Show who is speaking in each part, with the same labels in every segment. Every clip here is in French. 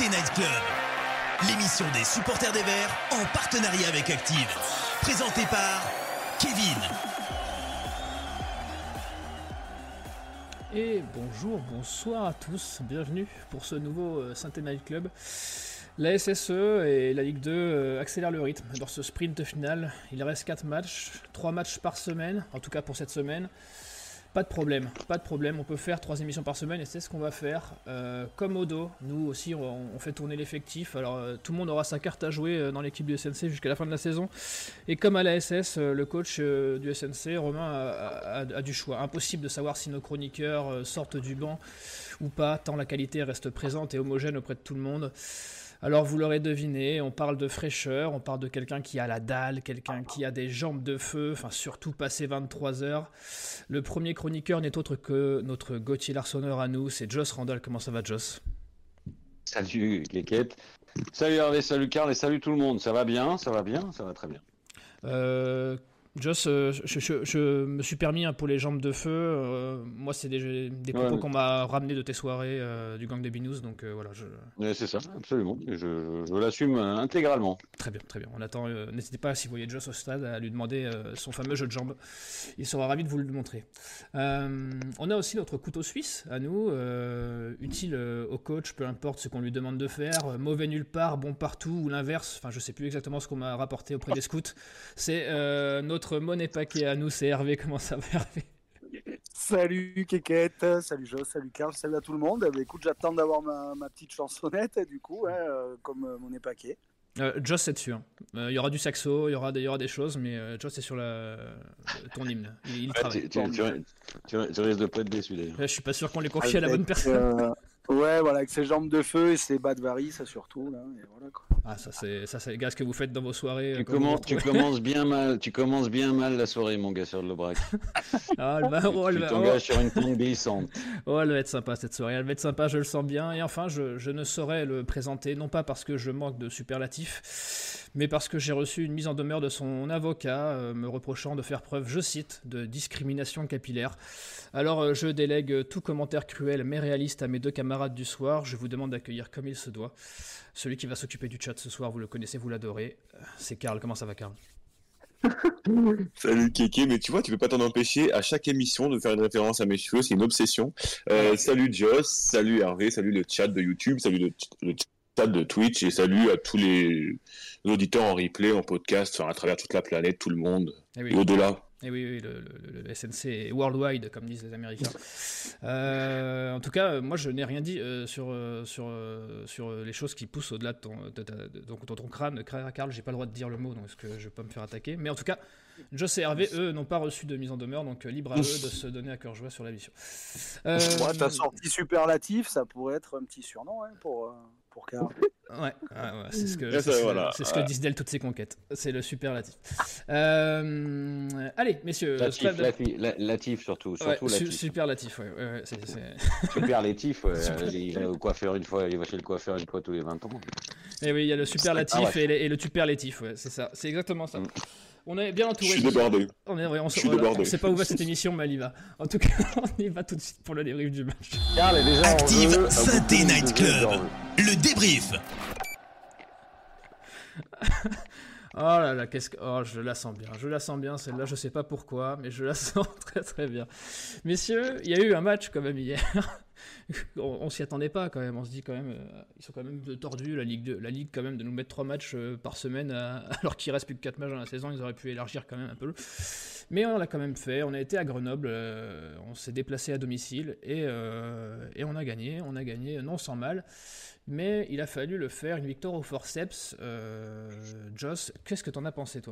Speaker 1: Night Club, l'émission des supporters des Verts en partenariat avec Active, présentée par Kevin.
Speaker 2: Et bonsoir à tous, bienvenue pour ce nouveau Saint-Étienne Night Club. La SSE et la Ligue 2 accélèrent le rythme dans ce sprint final. Il reste 4 matchs, 3 matchs par semaine, en tout cas pour cette semaine. Pas de problème, on peut faire 3 émissions par semaine et c'est ce qu'on va faire. Comme Odo, nous aussi on fait tourner l'effectif. Alors tout le monde aura sa carte à jouer dans l'équipe du SNC jusqu'à la fin de la saison. Et comme à la SS, le coach du SNC, Romain, a du choix. Impossible de savoir si nos chroniqueurs sortent du banc ou pas, tant la qualité reste présente et homogène auprès de tout le monde. Alors vous l'aurez deviné, on parle de fraîcheur, on parle de quelqu'un qui a la dalle, quelqu'un qui a des jambes de feu, enfin surtout passé 23 heures. Le premier chroniqueur n'est autre que notre Gauthier Larsonneur à nous, c'est Joss Randall. Comment ça va, Joss ?
Speaker 3: Salut Kékette, salut Hervé, salut Karl et salut tout le monde. Ça va bien, ça va très bien.
Speaker 2: Joss, je me suis permis pour les jambes de feu. Moi, c'est des propos qu'on m'a ramenés de tes soirées du gang des Binous, donc voilà.
Speaker 3: Ouais, c'est ça, absolument. Je l'assume intégralement.
Speaker 2: Très bien. On attend. N'hésitez pas, si vous voyez Joss au stade, à lui demander son fameux jeu de jambes. Il sera ravi de vous le montrer. On a aussi notre couteau suisse à nous, utile au coach, peu importe ce qu'on lui demande de faire. Mauvais nulle part, bon partout, ou l'inverse. Enfin, je sais plus exactement ce qu'on m'a rapporté auprès des scouts. C'est notre monnaie paquet à nous, c'est Hervé. Comment ça va, Hervé ?
Speaker 4: Salut Kékette, salut Joss, salut Karl, salut à tout le monde. Écoute, j'attends d'avoir ma petite chansonnette, du coup, comme monnaie paquet.
Speaker 2: Joss c'est dessus. Il y aura du saxo, il y aura des choses, mais Joss est sur ton hymne. Il travaille.
Speaker 3: Tu risques de pas être déçu d'ailleurs.
Speaker 2: Je suis pas sûr qu'on l'ait confié à la bonne personne.
Speaker 4: Ouais, voilà, avec ses jambes de feu et ses bas de varice surtout. Là, et voilà, quoi.
Speaker 2: Ah, ça c'est gars, ce que vous faites dans vos soirées.
Speaker 3: Tu commences bien mal la soirée, mon gars, sur le Brac.
Speaker 2: Tu
Speaker 3: t'engages sur une pente glissante.
Speaker 2: Oh, elle va être sympa cette soirée, elle va être sympa, je le sens bien. Et enfin, je ne saurais le présenter, non pas parce que je manque de superlatifs, mais parce que j'ai reçu une mise en demeure de son avocat me reprochant de faire preuve, je cite, de discrimination capillaire. Alors je délègue tout commentaire cruel mais réaliste à mes 2 camarades du soir. Je vous demande d'accueillir comme il se doit celui qui va s'occuper du chat ce soir. Vous le connaissez, vous l'adorez. C'est Karl. Comment ça va, Karl ?
Speaker 5: Salut Kéké, mais tu vois, tu peux pas t'en empêcher à chaque émission de faire une référence à mes cheveux, c'est une obsession. Salut Joss, salut Hervé, salut le chat de YouTube, salut le chat de Twitch et salut à tous les auditeurs en replay, en podcast, enfin, à travers toute la planète, tout le monde et au-delà.
Speaker 2: Et oui, le SNC est worldwide, comme disent les Américains. En tout cas, moi, je n'ai rien dit sur les choses qui poussent au-delà de ton crâne. Karl, j'ai pas le droit de dire le mot, donc est-ce que je vais pas me faire attaquer ? Mais en tout cas, Joss et Hervé, eux, n'ont pas reçu de mise en demeure, donc libre à eux de se donner à cœur joie sur la mission.
Speaker 4: Ta sortie superlatif, ça pourrait être un petit surnom pour Karl.
Speaker 2: Ouais, c'est ce que disent toutes ces conquêtes. C'est le superlatif. Allez, messieurs.
Speaker 3: Latif surtout.
Speaker 2: Superlatif, ouais.
Speaker 3: Superlatif, il va au coiffeur il va chez le coiffeur une fois tous les 20 ans.
Speaker 2: Et oui, il y a le superlatif et le superlatif, ouais, c'est ça. C'est exactement ça. On est bien entouré.
Speaker 5: Je suis débordé.
Speaker 2: On ne sait pas où va cette émission, mais elle y va. En tout cas, on y va tout de suite pour le débrief du match.
Speaker 1: Active Saint-Étienne Night Club, le débrief.
Speaker 2: Oh là là, je la sens bien celle-là, je sais pas pourquoi, mais je la sens très très bien. Messieurs, il y a eu un match quand même hier. On s'y attendait pas quand même, on se dit quand même, ils sont quand même tordus, la Ligue quand même, de nous mettre 3 matchs par semaine, alors qu'il reste plus que 4 matchs dans la saison, ils auraient pu élargir quand même un peu. Mais on l'a quand même fait, on a été à Grenoble, on s'est déplacé à domicile et on a gagné non sans mal. Mais il a fallu le faire, une victoire au forceps. Joss, qu'est-ce que t'en as pensé, toi ?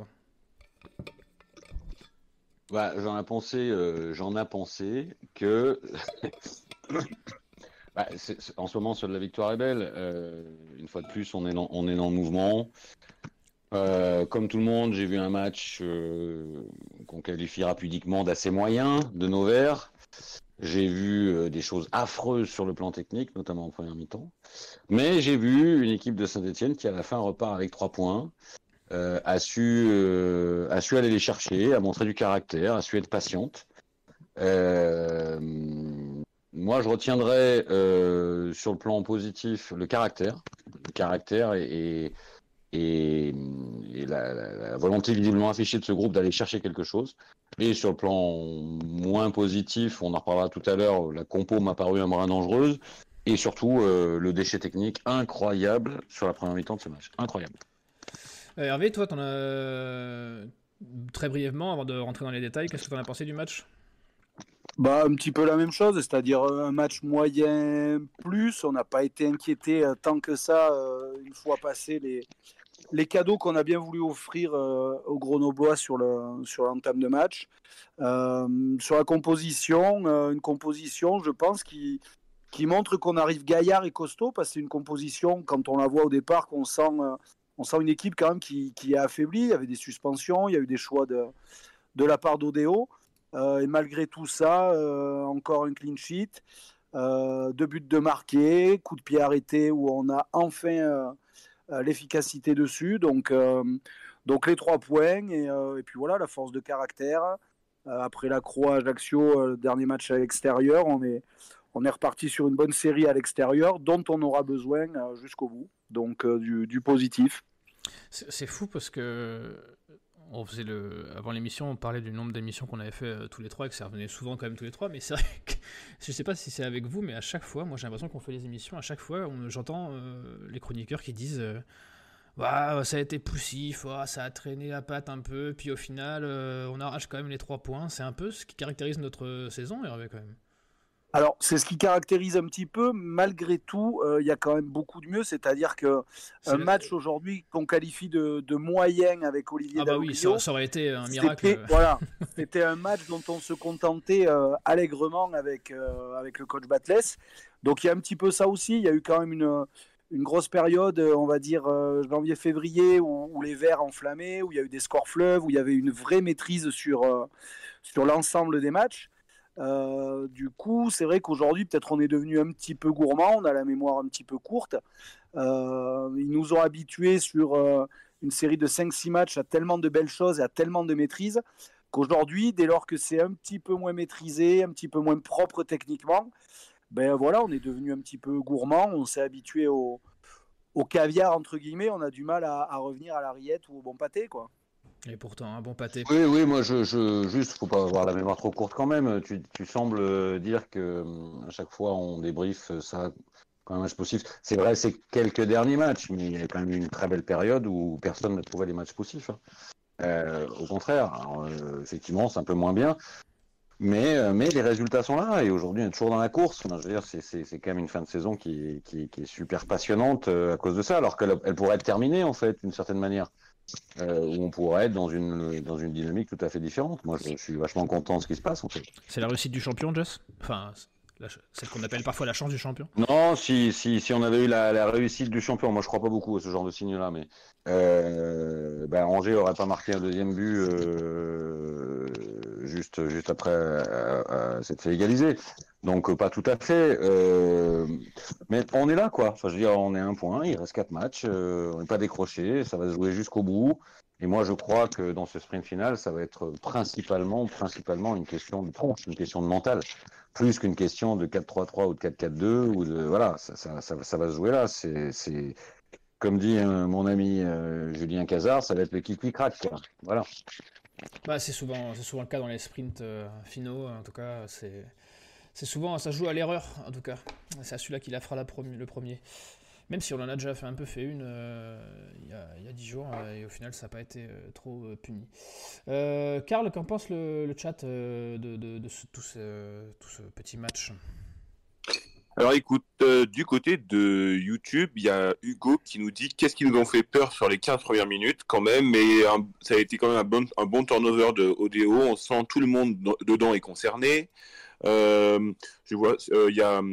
Speaker 3: J'en ai pensé que en ce moment, seule la victoire est belle. Une fois de plus, on est dans le mouvement. Comme tout le monde, j'ai vu un match qu'on qualifiera pudiquement d'assez moyen de nos Verts. J'ai vu des choses affreuses sur le plan technique, notamment en première mi-temps. Mais j'ai vu une équipe de Saint-Étienne qui, à la fin, repart avec 3 points, a su aller les chercher, a montré du caractère, a su être patiente. Moi, je retiendrai sur le plan positif le caractère. caractère et la volonté visiblement affichée de ce groupe d'aller chercher quelque chose. Et sur le plan moins positif, on en reparlera tout à l'heure, la compo m'a paru un brin dangereuse. Et surtout, le déchet technique incroyable sur la première mi-temps de ce match. Incroyable.
Speaker 2: Hervé, toi, t'en as très brièvement, avant de rentrer dans les détails, qu'est-ce que t'en as pensé du match ?
Speaker 4: Bah, un petit peu la même chose, c'est-à-dire un match moyen plus. On n'a pas été inquiété tant que ça une fois passé les cadeaux qu'on a bien voulu offrir aux Grenoblois sur l'entame de match. Sur la composition, une composition, je pense, qui montre qu'on arrive gaillard et costaud, parce que c'est une composition, quand on la voit au départ, qu'on sent une équipe quand même qui est affaiblie. Il y avait des suspensions, il y a eu des choix de la part d'Odeo. Et malgré tout ça, encore un clean sheet, 2 buts de marqués, coup de pied arrêté où on a enfin l'efficacité dessus. Donc les 3 points et puis voilà, la force de caractère. Après la Croix Ajaccio, dernier match à l'extérieur, on est reparti sur une bonne série à l'extérieur dont on aura besoin jusqu'au bout. Donc du positif.
Speaker 2: C'est fou parce que avant l'émission, on parlait du nombre d'émissions qu'on avait fait tous les 3 et que ça revenait souvent quand même tous les 3, mais c'est vrai que je sais pas si c'est avec vous, mais à chaque fois, moi j'ai l'impression qu'on fait les émissions, à chaque fois j'entends les chroniqueurs qui disent ça a été poussif, ça a traîné la patte un peu, puis au final on arrache quand même les 3 points. C'est un peu ce qui caractérise notre saison, Hervé, quand même.
Speaker 4: Alors, c'est ce qui caractérise un petit peu. Malgré tout, il y a quand même beaucoup de mieux. C'est-à-dire qu'un match aujourd'hui qu'on qualifie de moyen avec Olivier Dalloglio,
Speaker 2: oui, ça aurait été un miracle.
Speaker 4: C'était un match dont on se contentait allègrement avec le coach Batles. Donc, il y a un petit peu ça aussi. Il y a eu quand même une grosse période, on va dire janvier-février, où les Verts enflammaient, où il y a eu des scores fleuves, où il y avait une vraie maîtrise sur l'ensemble des matchs. Du coup, c'est vrai qu'aujourd'hui, peut-être on est devenu un petit peu gourmand, on a la mémoire un petit peu courte. Ils nous ont habitués sur une série de 5-6 matchs à tellement de belles choses et à tellement de maîtrise qu'aujourd'hui, dès lors que c'est un petit peu moins maîtrisé, un petit peu moins propre techniquement, ben voilà, on est devenu un petit peu gourmand, on s'est habitué au caviar, entre guillemets, on a du mal à revenir à la rillette ou au bon pâté, quoi.
Speaker 2: Et pourtant, un bon pâté.
Speaker 3: Oui, moi, juste, faut pas avoir la mémoire trop courte quand même. Tu sembles dire que à chaque fois on débriefe ça quand même un match poussif. C'est vrai, c'est quelques derniers matchs, mais il y a quand même eu une très belle période où personne n'a trouvé les matchs poussifs. Au contraire, alors, effectivement, c'est un peu moins bien, mais les résultats sont là et aujourd'hui on est toujours dans la course. Enfin, je veux dire, c'est quand même une fin de saison qui est super passionnante à cause de ça, alors qu'elle pourrait être terminée en fait d'une certaine manière. Où on pourrait être dans une dynamique tout à fait différente. Moi, je suis vachement content de ce qui se passe, en fait.
Speaker 2: C'est la réussite du champion, Jess ? Enfin, celle qu'on appelle parfois la chance du champion ?
Speaker 3: Non, si on avait eu la réussite du champion, moi je crois pas beaucoup à ce genre de signe-là, mais Angers aurait pas marqué un deuxième but juste après s'être fait égaliser. Donc pas tout à fait, mais on est là quoi. Enfin, je veux dire, on est à 1 point, il reste 4 matchs, on n'est pas décroché, ça va se jouer jusqu'au bout. Et moi, je crois que dans ce sprint final, ça va être principalement une question de tronche, une question de mental, plus qu'une question de 4-3-3 ou de 4-4-2 ou de voilà, ça va se jouer là. C'est comme dit mon ami Julien Cazard, ça va être le kick-crack. Voilà.
Speaker 2: Bah, c'est souvent le cas dans les sprints finaux. En tout cas, c'est souvent, ça joue à l'erreur, en tout cas. C'est à celui-là qui la fera le premier. Même si on en a déjà fait une il y a 10 jours, et au final, ça n'a pas été trop puni. Karl, qu'en pense le chat de tout ce petit match ?
Speaker 5: Alors écoute, du côté de YouTube, il y a Hugo qui nous dit qu'est-ce qui nous ont fait peur sur les 15 premières minutes quand même, mais ça a été quand même un bon turnover de Odeo, on sent tout le monde dedans est concerné. Je vois, il y a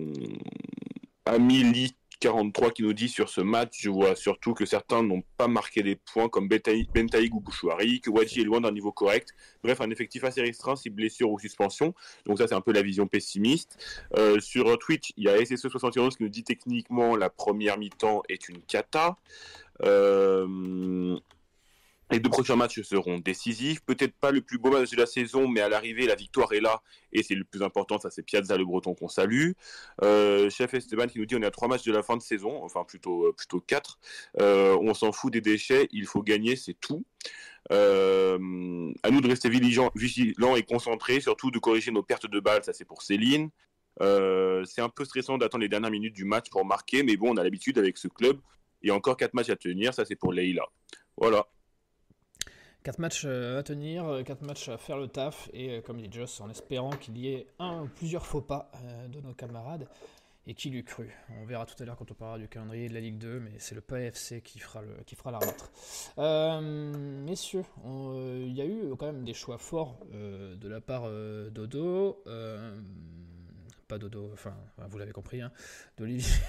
Speaker 5: Amélie 43 qui nous dit sur ce match, je vois surtout que certains n'ont pas marqué les points comme Bentaïg ou Bouchouari, que Wadji est loin d'un niveau correct. Bref, un effectif assez restreint, si blessure ou suspension. Donc ça, c'est un peu la vision pessimiste. Sur Twitch, il y a SSE71 qui nous dit techniquement la première mi-temps est une cata. Les 2 prochains matchs seront décisifs. Peut-être pas le plus beau match de la saison, mais à l'arrivée, la victoire est là. Et c'est le plus important, ça c'est Piazza le Breton qu'on salue. Chef Esteban qui nous dit on est à 3 matchs de la fin de saison, enfin plutôt 4. On s'en fout des déchets, il faut gagner, c'est tout. À nous de rester vigilants et concentrés, surtout de corriger nos pertes de balles, ça c'est pour Céline. C'est un peu stressant d'attendre les dernières minutes du match pour marquer, mais bon, on a l'habitude avec ce club. Il y a encore 4 matchs à tenir, ça c'est pour Leïla. Voilà.
Speaker 2: 4 matchs à tenir, 4 matchs à faire le taf, et comme dit Joss, en espérant qu'il y ait un ou plusieurs faux pas de nos camarades, et qui l'eût cru. On verra tout à l'heure quand on parlera du calendrier de la Ligue 2, mais c'est le PFC qui fera l'arbitre. Messieurs, il y a eu quand même des choix forts de la part d'Odo, pas Dodo, enfin vous l'avez compris, hein, d'Olivier.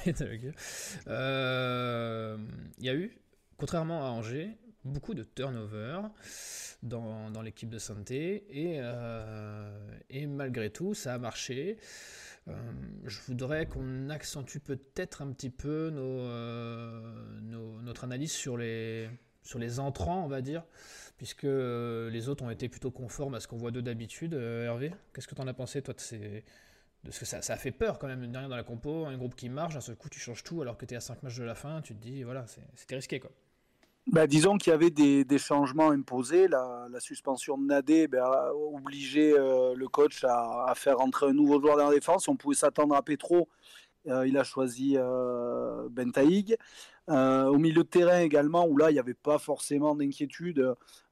Speaker 2: Il y a eu, contrairement à Angers, beaucoup de turnover dans l'équipe de Saint-Étienne et malgré tout ça a marché. Je voudrais qu'on accentue peut-être un petit peu notre analyse sur les entrants, on va dire, puisque les autres ont été plutôt conformes à ce qu'on voit d'eux d'habitude. Hervé, qu'est-ce que tu en as pensé toi parce que ça a fait peur quand même, une dernière dans la compo, un groupe qui marche, d'un seul coup tu changes tout alors que tu es à 5 matchs de la fin, tu te dis voilà, c'était risqué quoi.
Speaker 4: Disons qu'il y avait des changements imposés. La suspension de Nadé a obligé le coach à faire rentrer un nouveau joueur dans la défense. On pouvait s'attendre à Petro. Il a choisi Bentaïg. Au milieu de terrain également, où là, il n'y avait pas forcément d'inquiétude.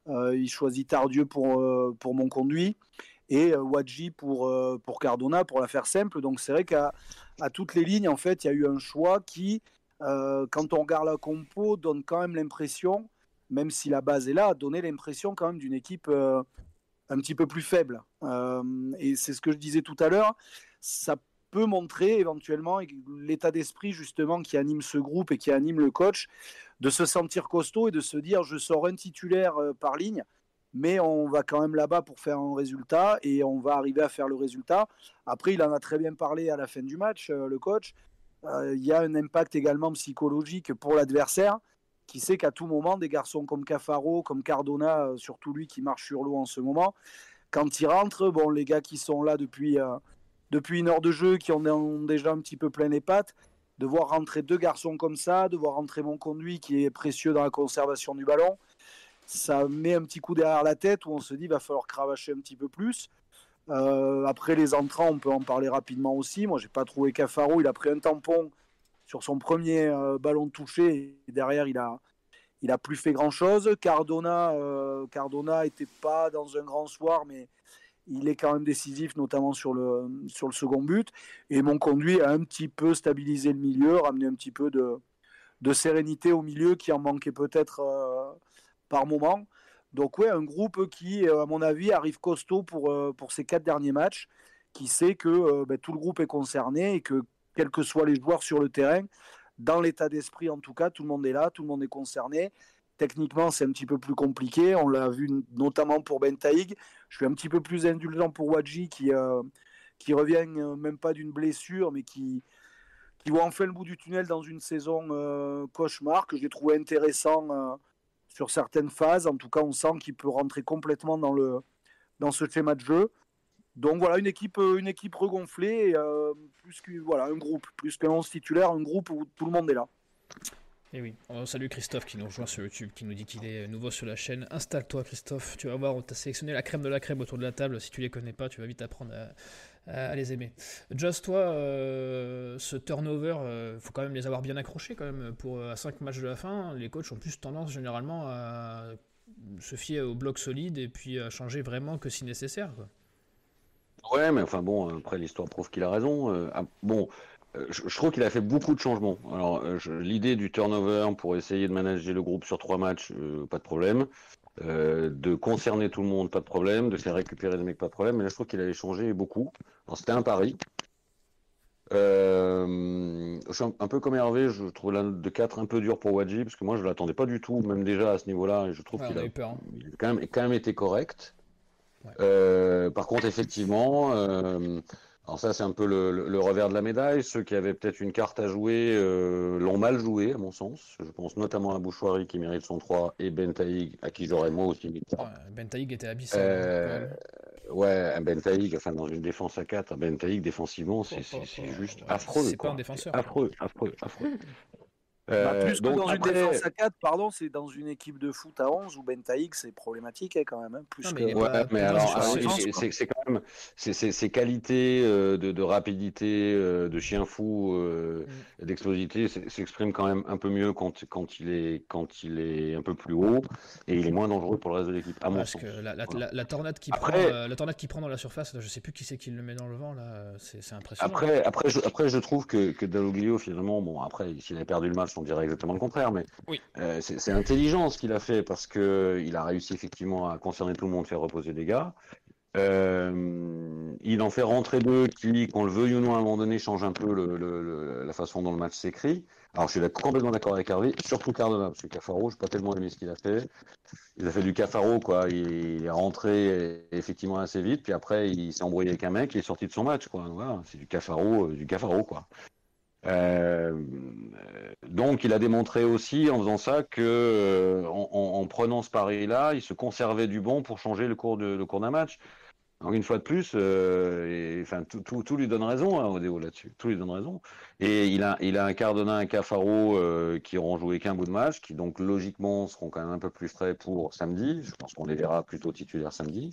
Speaker 4: Il choisit Tardieu pour Monconduit et Wadji pour Cardona, pour la faire simple. Donc c'est vrai qu'à toutes les lignes, en fait, il y a eu un choix qui... quand on regarde la compo, donne quand même l'impression, même si la base est là, donner l'impression quand même d'une équipe un petit peu plus faible. Et c'est ce que je disais tout à l'heure, ça peut montrer éventuellement l'état d'esprit justement qui anime ce groupe et qui anime le coach, de se sentir costaud et de se dire je sors un titulaire par ligne, mais on va quand même là-bas pour faire un résultat et on va arriver à faire le résultat. Après, il en a très bien parlé à la fin du match, le coach. Il y a un impact également psychologique pour l'adversaire qui sait qu'à tout moment, des garçons comme Cafaro, comme Cardona, surtout lui qui marche sur l'eau en ce moment, quand ils rentrent, bon, les gars qui sont là depuis une heure de jeu, qui ont déjà un petit peu plein les pattes, de voir rentrer 2 garçons comme ça, de voir rentrer Monconduit qui est précieux dans la conservation du ballon, ça met un petit coup derrière la tête où on se dit qu'il va falloir cravacher un petit peu plus. Après les entrants, on peut en parler rapidement aussi. Moi, j'ai pas trouvé Cafaro. Il a pris un tampon sur son premier ballon touché et derrière, il a plus fait grand chose. Cardona était pas dans un grand soir, mais il est quand même décisif, notamment sur le second but. Et Monconduit a un petit peu stabilisé le milieu, ramené un petit peu de sérénité au milieu qui en manquait peut-être par moment. Donc ouais, un groupe qui, à mon avis, arrive costaud pour ces 4 derniers matchs, qui sait que tout le groupe est concerné et que, quels que soient les joueurs sur le terrain, dans l'état d'esprit en tout cas, tout le monde est là, tout le monde est concerné. Techniquement, c'est un petit peu plus compliqué. On l'a vu notamment pour Bentaïg. Je suis un petit peu plus indulgent pour Wadji qui revient même pas d'une blessure, mais qui voit enfin le bout du tunnel dans une saison cauchemar, que j'ai trouvé intéressant sur certaines phases. En tout cas, on sent qu'il peut rentrer complètement dans ce schéma de jeu. Donc voilà, une équipe regonflée, un groupe, plus qu'un 11 titulaire, un groupe où tout le monde est là.
Speaker 2: Et oui, on salue Christophe qui nous rejoint sur YouTube, qui nous dit qu'il est nouveau sur la chaîne. Installe-toi Christophe, tu vas voir, on t'a sélectionné la crème de la crème autour de la table. Si tu les connais pas, tu vas vite apprendre à les aimer. Just, toi, ce turnover, faut quand même les avoir bien accrochés quand même. À 5 matchs de la fin, les coachs ont plus tendance généralement à se fier au bloc solide et puis à changer vraiment que si nécessaire, quoi.
Speaker 3: Ouais, mais enfin bon, après l'histoire prouve qu'il a raison. Je trouve qu'il a fait beaucoup de changements. Alors, l'idée du turnover pour essayer de manager le groupe sur 3 matchs, pas de problème. De concerner tout le monde, pas de problème. De faire récupérer des mecs, pas de problème. Mais là, je trouve qu'il avait changé beaucoup. Alors, c'était un pari. Je suis un peu comme Hervé, je trouve la note de 4 un peu dure pour Wadji, parce que moi, je ne l'attendais pas du tout, même déjà à ce niveau-là. Et je trouve qu'il a quand même été correct. Ouais. Par contre, effectivement, Alors ça, c'est un peu le revers de la médaille. Ceux qui avaient peut-être une carte à jouer l'ont mal joué, à mon sens. Je pense notamment à Bouchoirie qui mérite son 3 et Bentaïg, à qui j'aurais moi aussi mis 3.
Speaker 2: Ouais, Bentaïg était abyssal.
Speaker 3: Euh, ouais, Bentaïg, enfin dans une défense à 4, Bentaïg défensivement, c'est juste affreux.
Speaker 2: C'est
Speaker 3: quoi.
Speaker 2: pas un défenseur.
Speaker 3: Affreux.
Speaker 4: Plus que
Speaker 3: Donc
Speaker 4: dans une
Speaker 3: après,
Speaker 4: défense à 4, pardon, c'est dans une équipe de foot à 11 où Bentaïg, c'est problématique quand même. Plus
Speaker 2: Non, mais
Speaker 4: que...
Speaker 2: il est
Speaker 3: ouais,
Speaker 2: pas-
Speaker 3: mais
Speaker 2: pour moi,
Speaker 3: alors,
Speaker 2: c'est pas-
Speaker 3: c'est quand même ces qualités de rapidité, de chien fou, d'explosivité s'expriment quand même un peu mieux quand il est un peu plus haut et il est moins dangereux pour le reste de l'équipe, à mon
Speaker 2: Parce
Speaker 3: sens.
Speaker 2: que
Speaker 3: Voilà.
Speaker 2: la tornade qui
Speaker 3: Après-
Speaker 2: prend, la tornade qui prend dans la surface, je sais plus qui c'est qui le met dans le vent là, c'est impressionnant.
Speaker 3: Après, je trouve que Dalloglio, finalement, bon, après, s'il avait perdu le match, on dirait exactement le contraire, mais
Speaker 2: Oui.
Speaker 3: c'est intelligent ce qu'il a fait parce que il a réussi effectivement à concerner tout le monde, faire reposer des gars. Il en fait rentrer deux qui, qu'on le veuille ou non, à un moment donné, changent un peu la façon dont le match s'écrit. Alors, je suis complètement d'accord avec Hervé, surtout Cardona, parce que Cafaro, je n'ai pas tellement aimé ce qu'il a fait. Il a fait du Cafaro, quoi. Il est rentré effectivement assez vite, puis après, il s'est embrouillé avec un mec et est sorti de son match, quoi. Voilà, c'est du Cafaro, quoi. Donc, il a démontré aussi en faisant ça que, en prenant ce pari-là, il se conservait du bon pour changer le cours d'un match. Donc, une fois de plus, tout lui donne raison, hein, Odeo là-dessus. Tout lui donne raison. Et il a un Cardona, un Cafaro qui auront joué qu'un bout de match, qui donc logiquement seront quand même un peu plus frais pour samedi. Je pense qu'on les verra plutôt titulaires samedi.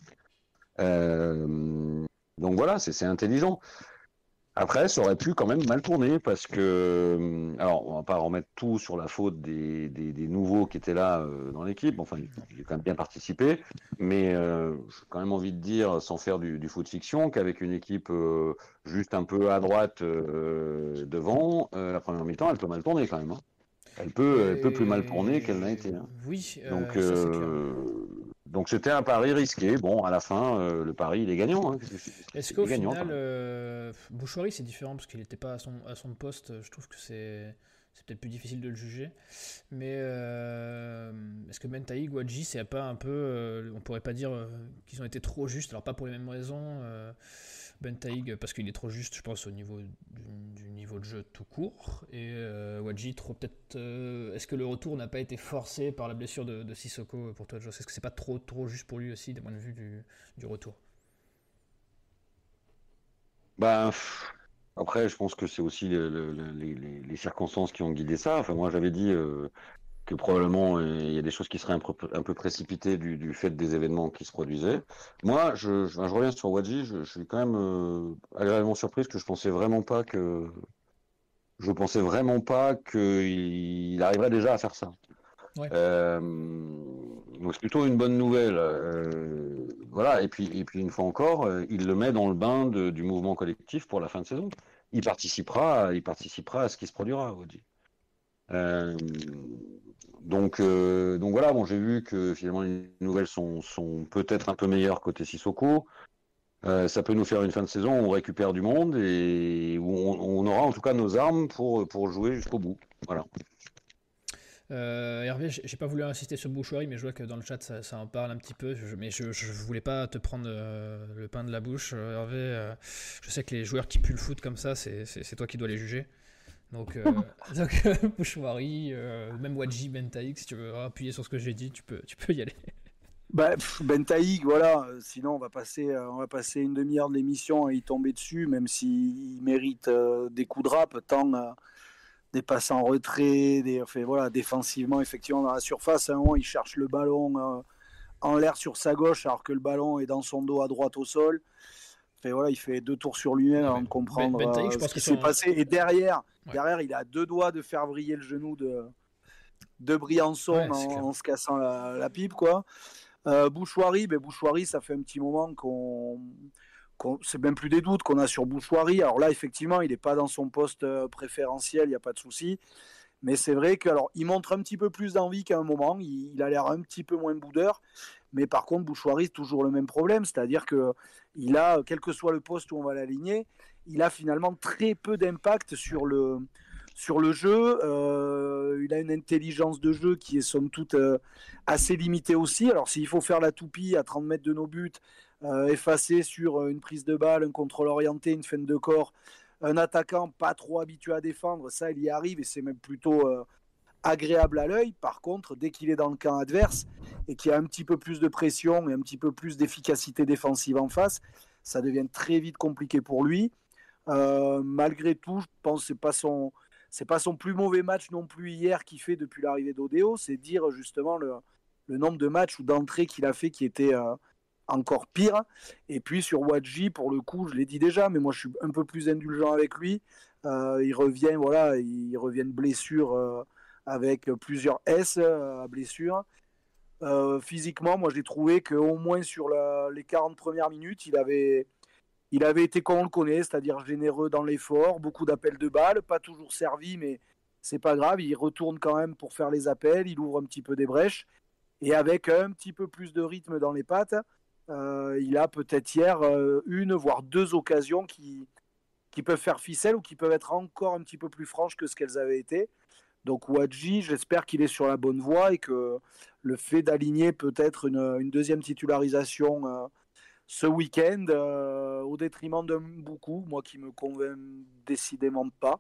Speaker 3: Donc voilà, c'est intelligent. Après, ça aurait pu quand même mal tourner parce que, alors, on va pas remettre tout sur la faute des nouveaux qui étaient là dans l'équipe. Enfin, il a quand même bien participé, mais j'ai quand même envie de dire, sans faire du foot fiction, qu'avec une équipe juste un peu à droite devant, la première mi-temps, elle peut mal tourner quand même. Hein. Elle peut plus mal tourner qu'elle n'a été. Hein.
Speaker 2: Oui,
Speaker 3: Donc,
Speaker 2: ça c'est clair.
Speaker 3: donc c'était un pari risqué. Bon, à la fin, le pari, il est gagnant. Hein.
Speaker 2: Est-ce qu'au
Speaker 3: Il est gagnant,
Speaker 2: final,
Speaker 3: quand même.
Speaker 2: Bouchoirie c'est différent parce qu'il n'était pas à son poste, je trouve que c'est peut-être plus difficile de le juger. Mais est-ce que Bentaïg ou Hadji, c'est pas un peu. On pourrait pas dire qu'ils ont été trop justes, alors pas pour les mêmes raisons. Bentaïg parce qu'il est trop juste, je pense, au niveau du niveau de jeu tout court. Et Hadji, trop peut-être. Est-ce que le retour n'a pas été forcé par la blessure de Sissoko pour toi, Joss? Est-ce que c'est pas trop juste pour lui aussi, d'un point de vue du retour?
Speaker 3: Ben, après, je pense que c'est aussi les circonstances qui ont guidé ça. Enfin, moi, j'avais dit que probablement il y a des choses qui seraient un peu précipitées du fait des événements qui se produisaient. Moi, je reviens sur Wadji. Je suis quand même agréablement surpris parce que je pensais vraiment pas qu'il arriverait déjà à faire ça.
Speaker 2: Ouais.
Speaker 3: Donc c'est plutôt une bonne nouvelle. Voilà, et puis une fois encore, il le met dans le bain du mouvement collectif pour la fin de saison. Il participera à ce qui se produira, Wadji. Donc voilà, bon, j'ai vu que finalement les nouvelles sont peut-être un peu meilleures côté Sissoko. Ça peut nous faire une fin de saison où on récupère du monde et où on aura en tout cas nos armes pour jouer jusqu'au bout. Voilà.
Speaker 2: Hervé, j'ai pas voulu insister sur Bouchoirie, mais je vois que dans le chat ça en parle un petit peu. Mais je voulais pas te prendre le pain de la bouche, Hervé. Je sais que les joueurs qui puent le foot comme ça, c'est toi qui dois les juger. Donc Bouchoirie, même Wadji, Bentaïg, si tu veux appuyer sur ce que j'ai dit, tu peux y aller.
Speaker 4: Bentaïg, voilà. Sinon, on va passer une demi-heure de l'émission à y tomber dessus, même s'il mérite des coups de rap, tant des passes en retrait, défensivement, effectivement, dans la surface. À un moment, il cherche le ballon en l'air sur sa gauche, alors que le ballon est dans son dos à droite au sol. Il fait 2 tours sur lui-même avant de comprendre
Speaker 2: Bentaïg, je pense
Speaker 4: ce qui s'est passé. Et derrière, il a 2 doigts de faire briller le genou de Briançon en se cassant la pipe, quoi. Bouchoirie, ça fait un petit moment c'est même plus des doutes qu'on a sur Bouchoirie. Alors là, effectivement, il n'est pas dans son poste préférentiel, il n'y a pas de souci. Mais c'est vrai qu'il montre un petit peu plus d'envie qu'à un moment. Il a l'air un petit peu moins boudeur. Mais par contre, Bouchoirie, c'est toujours le même problème. C'est-à-dire qu'il a, quel que soit le poste où on va l'aligner, il a finalement très peu d'impact sur le jeu. Il a une intelligence de jeu qui est somme toute assez limitée aussi. Alors s'il faut faire la toupie à 30 mètres de nos buts effacé sur une prise de balle, un contrôle orienté, une feinte de corps, un attaquant pas trop habitué à défendre, ça il y arrive et c'est même plutôt agréable à l'œil. Par contre, dès qu'il est dans le camp adverse et qu'il y a un petit peu plus de pression et un petit peu plus d'efficacité défensive en face, ça devient très vite compliqué pour lui. Malgré tout, je pense que c'est pas son plus mauvais match non plus hier qu'il fait depuis l'arrivée d'Odeo. C'est dire justement le nombre de matchs ou d'entrées qu'il a fait qui était encore pire. Et puis sur Wadji, pour le coup, je l'ai dit déjà, mais moi je suis un peu plus indulgent avec lui. Il revient de blessure avec plusieurs S à blessure. Physiquement, moi j'ai trouvé qu'au moins sur les 40 premières minutes, il avait été comme on le connaît, c'est-à-dire généreux dans l'effort, beaucoup d'appels de balles, pas toujours servi, mais c'est pas grave, il retourne quand même pour faire les appels, il ouvre un petit peu des brèches, et avec un petit peu plus de rythme dans les pattes, il a peut-être hier une, voire deux occasions qui peuvent faire ficelle ou qui peuvent être encore un petit peu plus franches que ce qu'elles avaient été. Donc Wadji, j'espère qu'il est sur la bonne voie et que le fait d'aligner peut-être une deuxième titularisation ce week-end au détriment de Mboukou, moi qui me convainc décidément pas.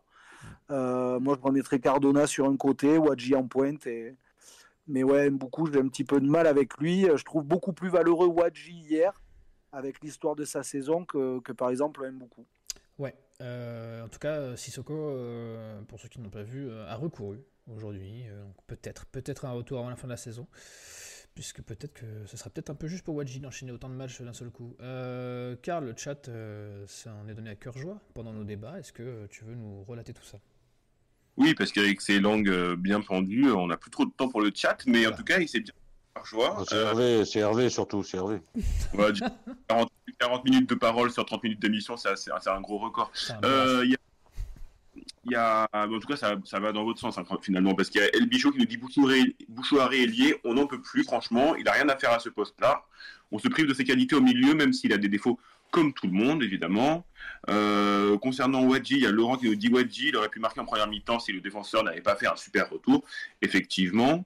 Speaker 4: Moi je remettrais Cardona sur un côté, Wadji en pointe. Mais ouais, Mboukou, j'ai un petit peu de mal avec lui. Je trouve beaucoup plus valeureux Wadji hier avec l'histoire de sa saison que par exemple Mboukou.
Speaker 2: Ouais, en tout cas, Sissoko, pour ceux qui n'ont pas vu, a recouru aujourd'hui. Donc peut-être un retour avant la fin de la saison, puisque peut-être que ce sera peut-être un peu juste pour Wadji d'enchaîner autant de matchs d'un seul coup. Karl, le chat, ça en est donné à cœur joie pendant nos débats. Est-ce que tu veux nous relater tout ça ?
Speaker 5: Oui, parce qu'avec ses langues bien pendues, on n'a plus trop de temps pour le chat, mais voilà. En tout cas, il s'est bien par joie.
Speaker 3: C'est Hervé surtout, c'est Hervé.
Speaker 5: Ouais, 40 minutes de parole sur 30 minutes d'émission, c'est un gros record. En tout cas, ça va dans votre sens finalement, parce qu'il y a El Bichot qui nous dit Bouchouari est lié, on n'en peut plus, franchement, il n'a rien à faire à ce poste-là. On se prive de ses qualités au milieu, même s'il a des défauts comme tout le monde, évidemment. Concernant Wadji, il y a Laurent qui nous dit Wadji, il aurait pu marquer en première mi-temps si le défenseur n'avait pas fait un super retour. Effectivement.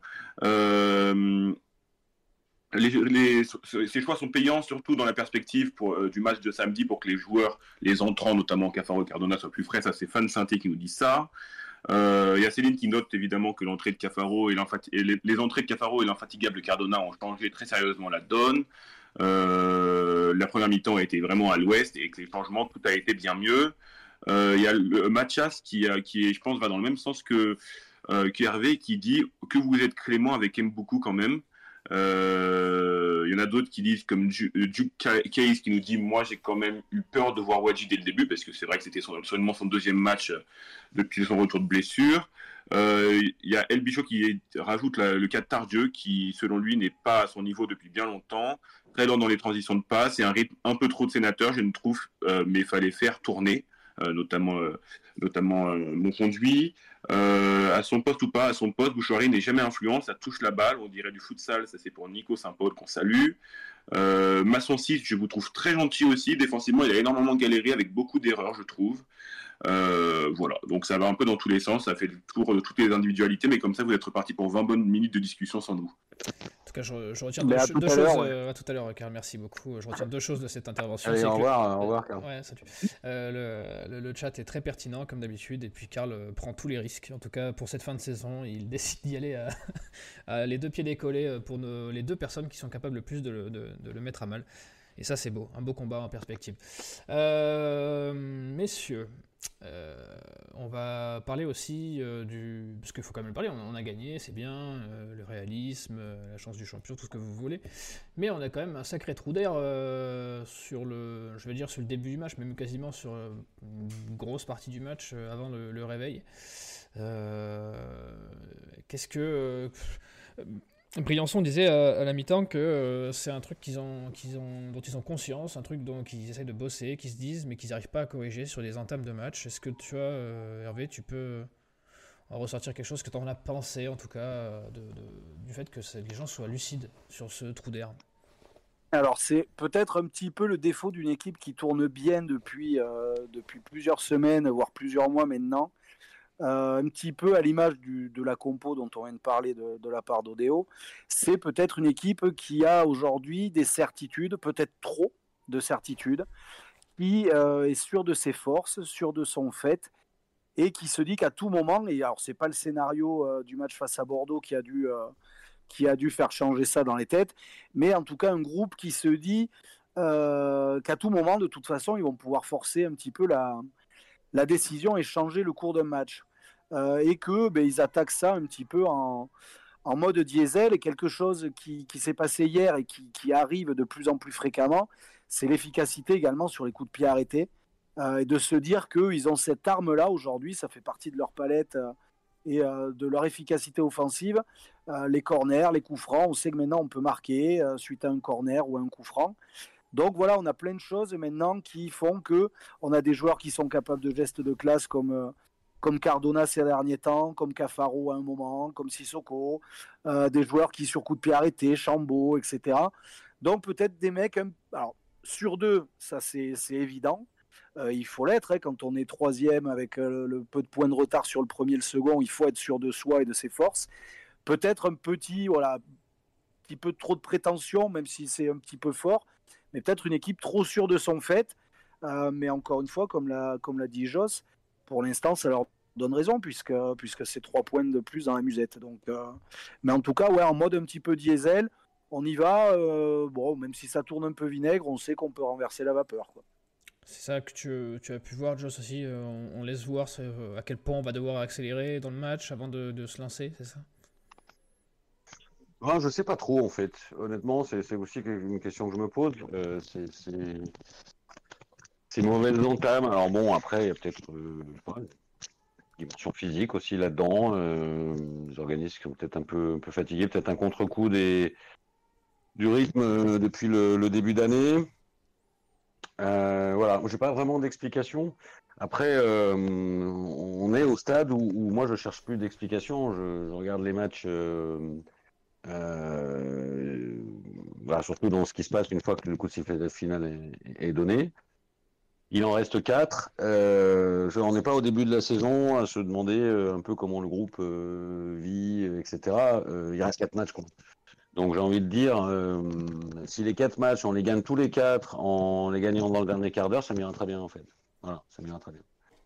Speaker 5: Ces choix sont payants, surtout dans la perspective du match de samedi, pour que les joueurs, les entrants, notamment Cafaro et Cardona, soient plus frais. Ça, c'est Fan Synthé qui nous dit ça. Il y a Céline qui note évidemment que l'entrée de Cafaro et les entrées de Cafaro et l'infatigable Cardona ont changé très sérieusement la donne. La première mi-temps a été vraiment à l'ouest et que les changements, tout a été bien mieux. Il y a le Mathias qui je pense, va dans le même sens que Hervé, qui dit que vous êtes clément avec Mboukou quand même. Il y en a d'autres qui disent, comme Duke Case qui nous dit moi j'ai quand même eu peur de voir Wadji dès le début, parce que c'est vrai que c'était seulement son deuxième match depuis son retour de blessure. Il y a El Bichot qui rajoute le cas de Tardieu, qui selon lui n'est pas à son niveau depuis bien longtemps, très lent dans les transitions de passe et un rythme un peu trop de sénateur, je ne trouve, mais il fallait faire tourner, notamment mon conduit. À son poste ou pas, à son poste, Bouchouari n'est jamais influent, ça touche la balle, on dirait du futsal, ça c'est pour Nico Saint-Paul qu'on salue. Masson 6, je vous trouve très gentil aussi, défensivement il a énormément galéré avec beaucoup d'erreurs, je trouve. Voilà, donc ça va un peu dans tous les sens, ça fait le tour de toutes les individualités, mais comme ça vous êtes reparti pour 20 bonnes minutes de discussion sans nous.
Speaker 2: En tout cas, je retiens deux choses. À tout à l'heure, Karl, merci beaucoup. Je retiens deux choses de cette intervention.
Speaker 3: Allez, au revoir, Karl.
Speaker 2: Ouais, salut. Le chat est très pertinent, comme d'habitude, et puis Karl prend tous les risques. En tout cas, pour cette fin de saison, il décide d'y aller à les deux pieds décollés pour les deux personnes qui sont capables le plus de le mettre à mal. Et ça, c'est beau, un beau combat en perspective. Messieurs, on va parler aussi parce qu'il faut quand même le parler, on a gagné, c'est bien, le réalisme, la chance du champion, tout ce que vous voulez, mais on a quand même un sacré trou d'air sur le début du match, même quasiment sur une grosse partie du match avant le réveil. Briançon disait à la mi-temps que c'est un truc dont ils ont conscience, un truc dont ils essayent de bosser, qu'ils se disent, mais qu'ils n'arrivent pas à corriger sur les entames de match. Est-ce que tu as, Hervé, tu peux ressortir quelque chose que tu en as pensé, en tout cas, du fait que les gens soient lucides sur ce trou d'air?
Speaker 4: Alors c'est peut-être un petit peu le défaut d'une équipe qui tourne bien depuis plusieurs semaines, voire plusieurs mois maintenant. Un petit peu à l'image de la compo dont on vient de parler de la part d'Odeo, c'est peut-être une équipe qui a aujourd'hui des certitudes, peut-être trop, de certitude, qui est sûr de ses forces, sûr de son fait, et qui se dit qu'à tout moment, et alors c'est pas le scénario du match face à Bordeaux qui a dû faire changer ça dans les têtes, mais en tout cas un groupe qui se dit qu'à tout moment, de toute façon, ils vont pouvoir forcer un petit peu la décision et changer le cours d'un match. Et que ils attaquent ça un petit peu en mode diesel, et quelque chose qui s'est passé hier et qui arrive de plus en plus fréquemment, c'est l'efficacité également sur les coups de pied arrêtés, et de se dire qu'ils ont cette arme-là aujourd'hui, ça fait partie de leur palette et de leur efficacité offensive, les corners, les coups francs, on sait que maintenant on peut marquer suite à un corner ou à un coup franc. Donc voilà, on a plein de choses maintenant qui font qu'on a des joueurs qui sont capables de gestes de classe comme Cardona ces derniers temps, comme Cafaro à un moment, comme Sissoko, des joueurs qui sur coup de pied arrêté, Chambaud, etc. Donc peut-être des mecs, alors sur deux, ça c'est évident, il faut l'être, quand on est troisième avec le peu de points de retard sur le premier et le second, il faut être sûr de soi et de ses forces. Peut-être un petit peu trop de prétention, même si c'est un petit peu fort, mais peut-être une équipe trop sûre de son fait. Mais encore une fois, comme l'a dit Joss, pour l'instant, ça leur donne raison, puisque c'est 3 points de plus dans la musette. Donc, mais en tout cas, en mode un petit peu diesel, on y va. Même si ça tourne un peu vinaigre, on sait qu'on peut renverser la vapeur, quoi.
Speaker 2: C'est ça que tu as pu voir, Joss, aussi. On laisse voir à quel point on va devoir accélérer dans le match avant de se lancer, c'est ça?
Speaker 3: Je sais pas trop, en fait. Honnêtement, c'est aussi une question que je me pose. C'est mauvaise entame. Alors bon, après, il y a peut-être une dimension physique aussi là-dedans. Les organismes qui sont peut-être un peu fatigués, peut-être un contre-coup du rythme depuis le début d'année. Voilà, j'ai pas vraiment d'explication. Après, on est au stade où moi je cherche plus d'explications. Je regarde les matchs, surtout dans ce qui se passe une fois que le coup de sifflet final est donné. Il en reste 4. On n'est pas au début de la saison à se demander un peu comment le groupe vit, etc. Il reste 4 matchs, quoi. Donc j'ai envie de dire, si les 4 matchs, on les gagne tous les 4 en les gagnant dans le dernier quart d'heure, ça m'ira très bien, en fait. Voilà, ça m'ira très bien.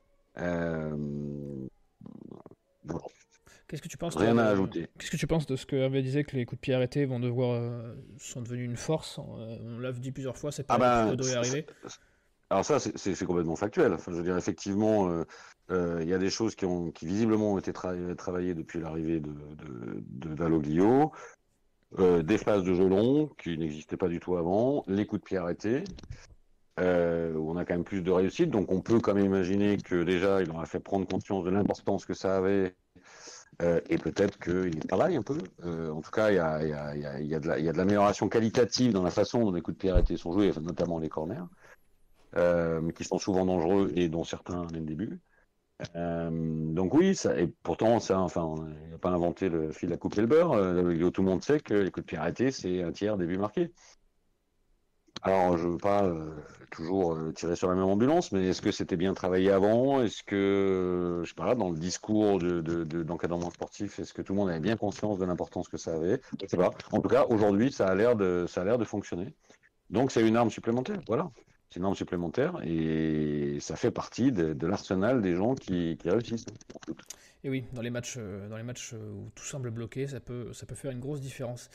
Speaker 3: Voilà.
Speaker 2: Qu'est-ce que tu penses
Speaker 3: Rien à ajouter.
Speaker 2: Qu'est-ce que tu penses de ce que Hervé disait, que les coups de pied arrêtés sont devenus une force? On l'a dit plusieurs fois, c'est pas ce qui devrait arriver.
Speaker 3: Alors ça, c'est complètement factuel. Enfin, je veux dire, effectivement, il y a des choses qui visiblement ont été travaillées depuis l'arrivée de Dalloglio. Des phases de jeu long qui n'existaient pas du tout avant, les coups de pied arrêtés, où on a quand même plus de réussite, donc on peut quand même imaginer que déjà il aura fait prendre conscience de l'importance que ça avait, et peut-être qu'il travaille un peu. En tout cas, il y a de l'amélioration qualitative dans la façon dont les coups de pied arrêtés sont joués, notamment les corners, qui sont souvent dangereux et dont certains dès le début. Donc oui, et pourtant ça, on n'a pas inventé le fil à couper le beurre. Tout le monde sait que les coups de pied arrêtés, c'est un tiers des buts marqués. Alors je veux pas toujours tirer sur la même ambulance, mais est-ce que c'était bien travaillé avant? Est-ce que, je sais pas, dans le discours d'encadrement sportif, est-ce que tout le monde avait bien conscience de l'importance que ça avait? Je sais pas. En tout cas, aujourd'hui, ça a l'air de fonctionner. Donc c'est une arme supplémentaire. Voilà. C'est une arme supplémentaire et ça fait partie de l'arsenal des gens qui réussissent.
Speaker 2: Et oui, dans les matchs où tout semble bloqué, ça peut faire une grosse différence.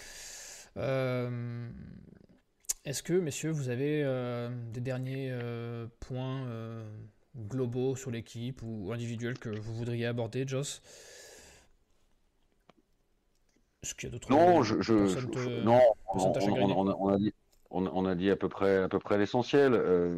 Speaker 2: Est-ce que, messieurs, vous avez des derniers points globaux sur l'équipe ou individuels que vous voudriez aborder, Joss? Est-ce qu'il y a d'autres
Speaker 3: non, on a dit à peu près l'essentiel.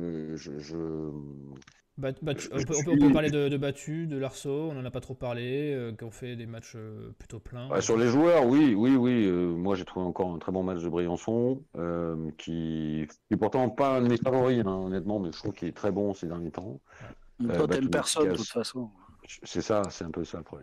Speaker 2: On peut parler de Battu, de Larceau, on n'en a pas trop parlé, qui ont fait des matchs plutôt pleins.
Speaker 3: Sur les joueurs, oui. Moi, j'ai trouvé encore un très bon match de Briançon, qui est pourtant pas un de mes favoris, honnêtement, mais je trouve qu'il est très bon ces derniers temps.
Speaker 4: Toi, t'aimes personne, de toute façon.
Speaker 3: C'est ça, c'est un peu ça le problème.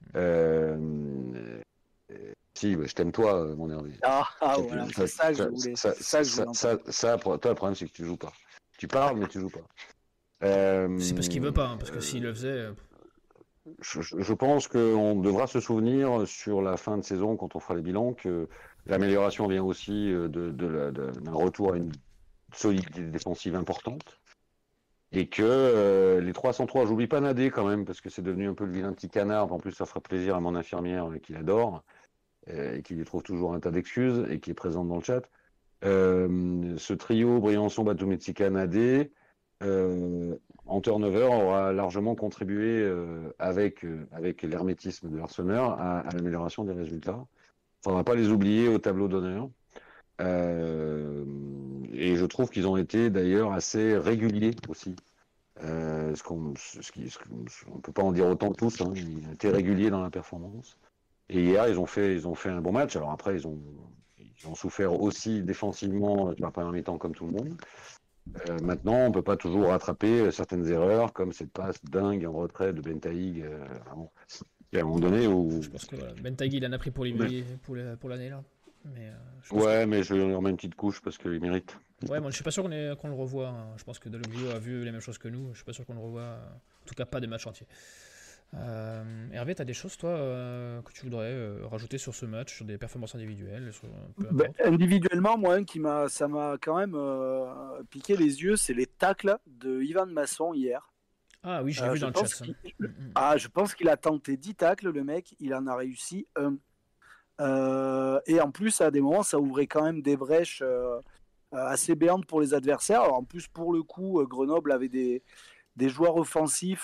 Speaker 3: Si, je t'aime toi, mon Hervé.
Speaker 4: Voilà, c'est ça que je voulais.
Speaker 3: Ça, pour toi, le problème, c'est que tu joues pas. Tu parles, mais tu joues pas.
Speaker 2: C'est parce qu'il veut pas, parce que s'il le faisait...
Speaker 3: Je pense qu'on devra se souvenir sur la fin de saison, quand on fera les bilans, que l'amélioration vient aussi d'un retour à une solidité défensive importante. Et que les 303, j'oublie pas Nadé quand même, parce que c'est devenu un peu le vilain petit canard. En plus, ça fera plaisir à mon infirmière qui l'adore, et qui lui trouve toujours un tas d'excuses, et qui est présente dans le chat. Ce trio, Briançon, Batumetsika, Nadé, en turnover, aura largement contribué avec l'hermétisme de l'Arsenal à l'amélioration des résultats. Il ne faudra pas les oublier au tableau d'honneur. Et je trouve qu'ils ont été d'ailleurs assez réguliers aussi. On ne peut pas en dire autant que tous, hein. Ils ont été réguliers dans la performance. Et hier, ils ont fait un bon match. Alors après, ils ont souffert aussi défensivement sur la première mi-temps comme tout le monde. Maintenant, on ne peut pas toujours rattraper certaines erreurs, comme cette passe dingue en retrait de Bentaïg. À un moment donné où...
Speaker 2: Je pense que Bentaïg, il en a pris pour l'année là. Mais,
Speaker 3: mais je lui remets une petite couche parce qu'il mérite.
Speaker 2: Ouais, moi je suis pas sûr qu'on le revoit. Hein. Je pense que Deloglio a vu les mêmes choses que nous. Je suis pas sûr qu'on le revoit. En tout cas, pas des matchs entiers. Hervé, tu as des choses, toi, que tu voudrais rajouter sur ce match, sur des performances individuelles
Speaker 4: individuellement, moi, ça m'a quand même piqué les yeux, c'est les tacles de Ivan Masson hier.
Speaker 2: Ah oui, je l'ai vu dans le
Speaker 4: chat. Je pense qu'il a tenté 10 tacles, le mec, il en a réussi un. Et en plus, à des moments, ça ouvrait quand même des brèches assez béantes pour les adversaires. Alors, en plus, pour le coup, Grenoble avait des joueurs offensifs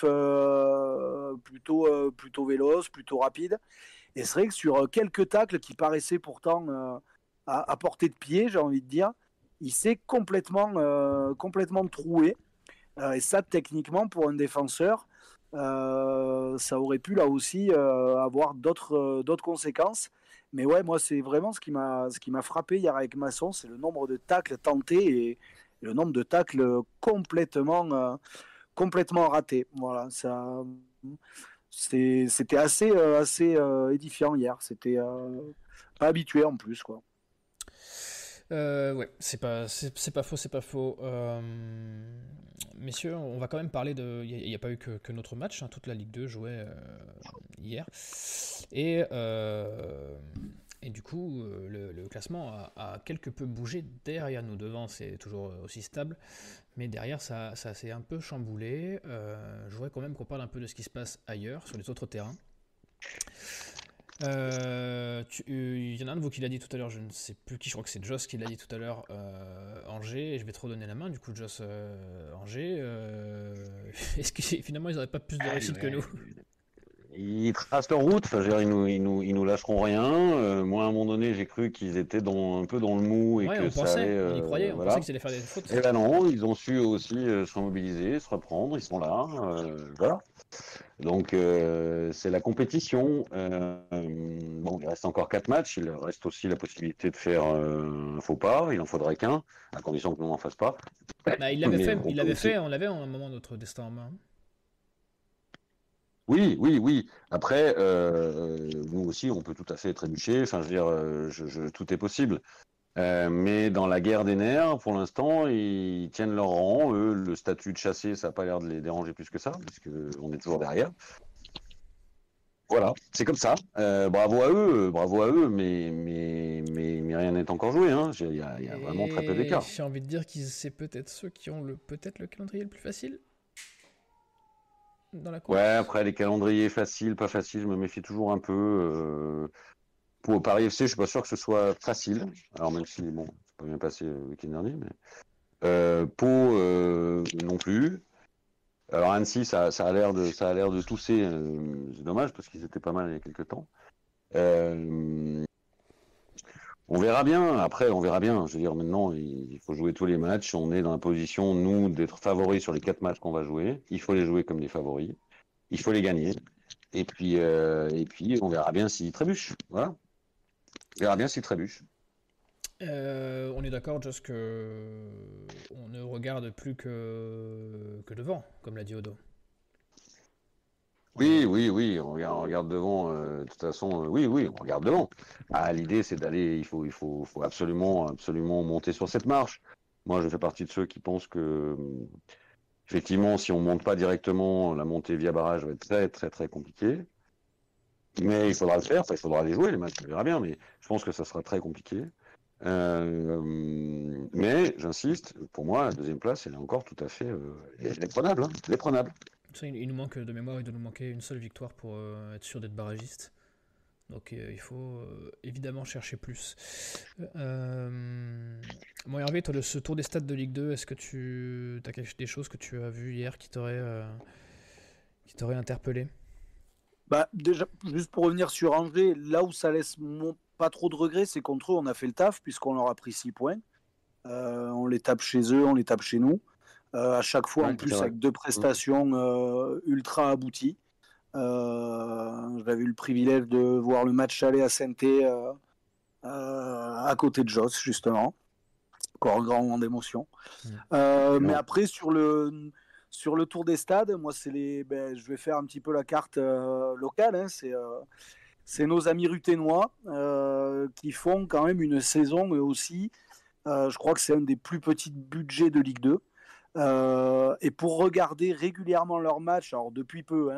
Speaker 4: plutôt véloces, plutôt rapides. Et c'est vrai que sur quelques tacles qui paraissaient pourtant à portée de pied, j'ai envie de dire, il s'est complètement troué. Et ça, techniquement, pour un défenseur, ça aurait pu là aussi avoir d'autres conséquences. Mais ouais, moi, c'est vraiment ce qui m'a frappé hier avec Masson, c'est le nombre de tacles tentés et le nombre de tacles complètement ratés. Voilà, ça, c'était assez édifiant hier. C'était pas habitué en plus, quoi.
Speaker 2: Ouais, c'est pas faux. Messieurs, on va quand même parler de... Il n'y a pas eu que notre match, hein, toute la Ligue 2 jouait hier. Et du coup, le classement a quelque peu bougé derrière nous. Devant, c'est toujours aussi stable. Mais derrière, ça s'est un peu chamboulé. Je voudrais quand même qu'on parle un peu de ce qui se passe ailleurs, sur les autres terrains. Il y en a un de vous qui l'a dit tout à l'heure, je ne sais plus qui, je crois que c'est Joss qui l'a dit tout à l'heure, Angers, et je vais te redonner la main, du coup Joss, Angers, est-ce que finalement ils n'auraient pas plus de réussite que nous?
Speaker 3: Ils tracent leur route, enfin, ils nous lâcheront rien. Moi, à un moment donné, j'ai cru qu'ils étaient un peu dans le mou et que ça allait.
Speaker 2: On y croyait, on
Speaker 3: voilà.
Speaker 2: pensait qu'ils allaient faire des fautes.
Speaker 3: Et ben non, ils ont su aussi se mobiliser, se reprendre, ils sont là. Voilà. Donc, c'est la compétition. Bon, il reste encore 4 matchs. Il reste aussi la possibilité de faire un faux pas. Il en faudrait qu'un, à condition que nous n'en fassions pas.
Speaker 2: Bah, il l'avait fait, on avait à un moment notre destin en main.
Speaker 3: Oui. Après, nous aussi, on peut tout à fait trébucher. Enfin, je veux dire, tout est possible. Mais dans la guerre des nerfs, pour l'instant, ils tiennent leur rang. Eux, le statut de chassé, ça n'a pas l'air de les déranger plus que ça, parce qu'on est toujours derrière. Voilà, c'est comme ça. Bravo à eux, mais rien n'est encore joué. Hein. Il y a vraiment très peu d'écart.
Speaker 2: J'ai envie de dire que c'est peut-être ceux qui ont peut-être le calendrier le plus facile. Dans la course.
Speaker 3: Ouais, après les calendriers faciles, pas faciles, je me méfie toujours un peu. Pour Paris FC, je suis pas sûr que ce soit facile. Alors même si bon, c'est pas bien passé le week-end dernier, mais Pau non plus. Alors Annecy, ça a l'air de tousser. C'est dommage parce qu'ils étaient pas mal il y a quelques temps. On verra bien. Après, on verra bien. Je veux dire, maintenant, il faut jouer tous les matchs. On est dans la position, nous, d'être favoris sur les 4 matchs qu'on va jouer. Il faut les jouer comme des favoris. Il faut les gagner. Et puis on verra bien s'ils trébuchent. Voilà. On verra bien s'ils trébuchent.
Speaker 2: On est d'accord, Joss, que on ne regarde plus que devant, comme l'a dit Odo.
Speaker 3: Oui, on regarde devant. De toute façon, oui, on regarde devant. L'idée, c'est d'aller. Il faut absolument monter sur cette marche. Moi, je fais partie de ceux qui pensent que, effectivement, si on monte pas directement, la montée via barrage va être très, très, très compliquée. Mais il faudra le faire. Enfin, il faudra les jouer les matchs. On verra bien, mais je pense que ça sera très compliqué. Mais j'insiste, pour moi, la deuxième place, elle est encore tout à fait elle est prenable. Hein, elle est prenable.
Speaker 2: Ça, il nous manque de mémoire, il doit nous manquer une seule victoire pour être sûr d'être barragiste. Donc il faut évidemment chercher plus. Bon Hervé, toi, ce tour des stades de Ligue 2, est-ce que tu as des choses que tu as vues hier qui t'auraient interpellé?
Speaker 4: Bah, déjà, juste pour revenir sur Angers, là où ça laisse pas trop de regrets, c'est contre eux, on a fait le taf, puisqu'on leur a pris 6 points. On les tape chez eux, on les tape chez nous. À chaque fois,
Speaker 3: Ouais,
Speaker 4: en plus,
Speaker 3: c'est vrai.
Speaker 4: avec 2 prestations ultra abouties. J'avais eu le privilège de voir le match aller à Saint-Étienne à côté de Joss, justement. Encore un grand moment d'émotion. Mais après, sur le tour des stades, moi, je vais faire un petit peu la carte locale. Hein, c'est nos amis ruténois qui font quand même une saison eux aussi. Je crois que c'est un des plus petits budgets de Ligue 2. Et pour regarder régulièrement leurs matchs, alors depuis peu,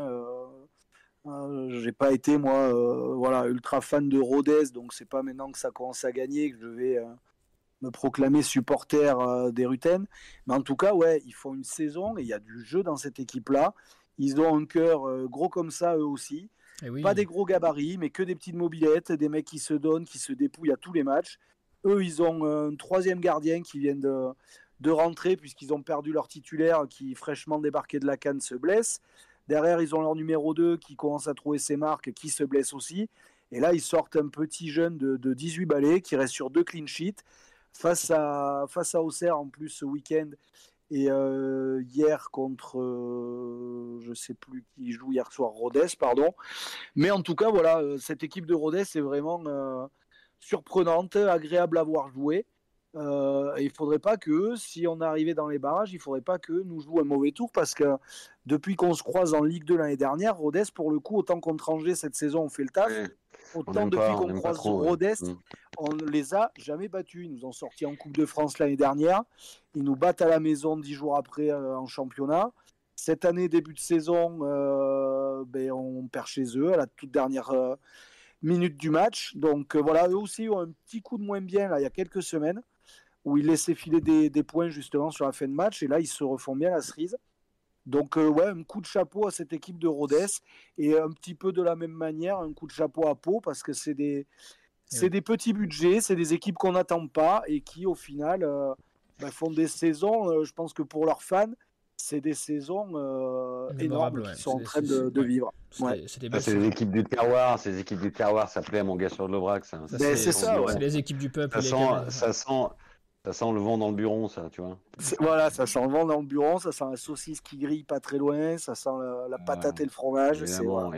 Speaker 4: j'ai pas été moi ultra fan de Rodez, donc c'est pas maintenant que ça commence à gagner que je vais me proclamer supporter des Rutaines. Mais en tout cas, ouais, ils font une saison et il y a du jeu dans cette équipe-là. Ils ont un cœur gros comme ça, eux aussi.
Speaker 2: Oui.
Speaker 4: Pas des gros gabarits, mais que des petites mobilettes, des mecs qui se donnent, qui se dépouillent à tous les matchs. Eux, ils ont un troisième gardien qui vient de rentrer puisqu'ils ont perdu leur titulaire qui, fraîchement débarqué de la CAN, se blesse. Derrière, ils ont leur numéro 2 qui commence à trouver ses marques, qui se blesse aussi. Et là, ils sortent un petit jeune de 18 balais qui reste sur 2 clean sheets face à Auxerre en plus ce week-end. Et hier contre, je ne sais plus qui joue hier soir, Rodez, pardon. Mais en tout cas, voilà, cette équipe de Rodez est vraiment surprenante, agréable à voir jouer. Et il ne faudrait pas que, si on arrivait dans les barrages, il ne faudrait pas que nous jouons un mauvais tour parce que depuis qu'on se croise en Ligue 2 l'année dernière, Rodez, pour le coup, autant contre Angers cette saison, on fait le taf. Autant depuis qu'on croise Rodez, on ne les a jamais battus. Ils nous ont sortis en Coupe de France l'année dernière. Ils nous battent à la maison 10 jours après en championnat. Cette année, début de saison, on perd chez eux à la toute dernière minute du match. Donc voilà, eux aussi ont un petit coup de moins bien là, il y a quelques semaines où ils laissaient filer des points justement sur la fin de match. Et là, ils se refont bien la cerise. Donc ouais, un coup de chapeau à cette équipe de Rodez et un petit peu de la même manière, un coup de chapeau à Pau parce que c'est des petits budgets, c'est des équipes qu'on n'attend pas et qui au final font des saisons, je pense que pour leurs fans, c'est des saisons énormes qu'ils sont en train de vivre.
Speaker 3: C'est les équipes du terroir, ça plaît à mon gars sur l'Aubrac.
Speaker 2: C'est ça, c'est les équipes du peuple.
Speaker 3: Ça sent le vent dans le buron, ça, tu vois.
Speaker 4: Voilà, ça sent le vent dans le buron, ça sent la saucisse qui grille pas très loin, ça sent la patate et le fromage.
Speaker 3: Évidemment.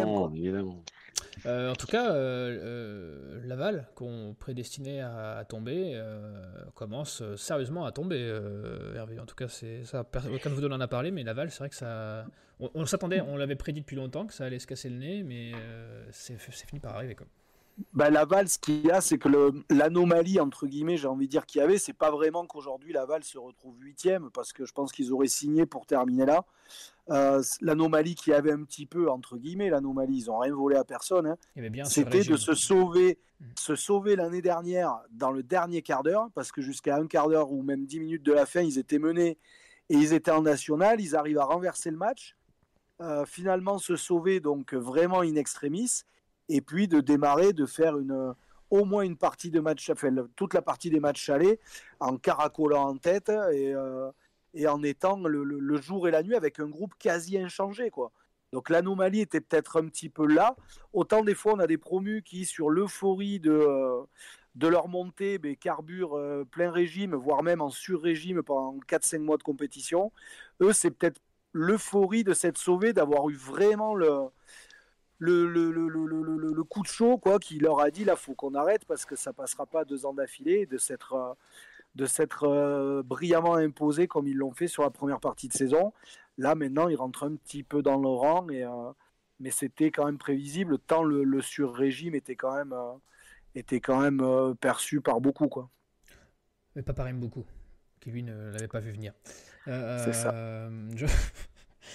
Speaker 2: En tout cas, Laval, qu'on prédestinait à tomber, commence sérieusement à tomber, Hervé. En tout cas, c'est ça. Aucun de vous deux en a parlé, mais Laval, c'est vrai que ça. On s'attendait, on l'avait prédit depuis longtemps que ça allait se casser le nez, mais c'est fini par arriver, quoi.
Speaker 4: Laval, ce qu'il y a, c'est que l'anomalie, entre guillemets, j'ai envie de dire qu'il y avait, c'est pas vraiment qu'aujourd'hui Laval se retrouve 8e, parce que je pense qu'ils auraient signé pour terminer là. L'anomalie qu'il y avait un petit peu, entre guillemets, l'anomalie, ils n'ont rien volé à personne, hein. C'était de se sauver l'année dernière dans le dernier quart d'heure, parce que jusqu'à un quart d'heure ou même 10 minutes de la fin, ils étaient menés et ils étaient en national, ils arrivent à renverser le match, finalement se sauver donc vraiment in extremis, et puis de démarrer, de faire au moins une partie de match, enfin toute la partie des matchs allés en caracolant en tête et en étant le jour et la nuit avec un groupe quasi inchangé, quoi. Donc l'anomalie était peut-être un petit peu là. Autant des fois on a des promus qui, sur l'euphorie de leur montée, carburent plein régime, voire même en sur-régime pendant 4-5 mois de compétition. Eux, c'est peut-être l'euphorie de s'être sauvés, d'avoir eu vraiment le coup de chaud, quoi, qui leur a dit là faut qu'on arrête parce que ça passera pas 2 ans d'affilée, de s'être brillamment imposé comme ils l'ont fait sur la première partie de saison. Là maintenant ils rentrent un petit peu dans le rang, mais c'était quand même prévisible tant le sur-régime était quand même perçu par beaucoup, quoi.
Speaker 2: Mais pas par beaucoup qui lui ne l'avait pas vu venir.
Speaker 4: C'est ça.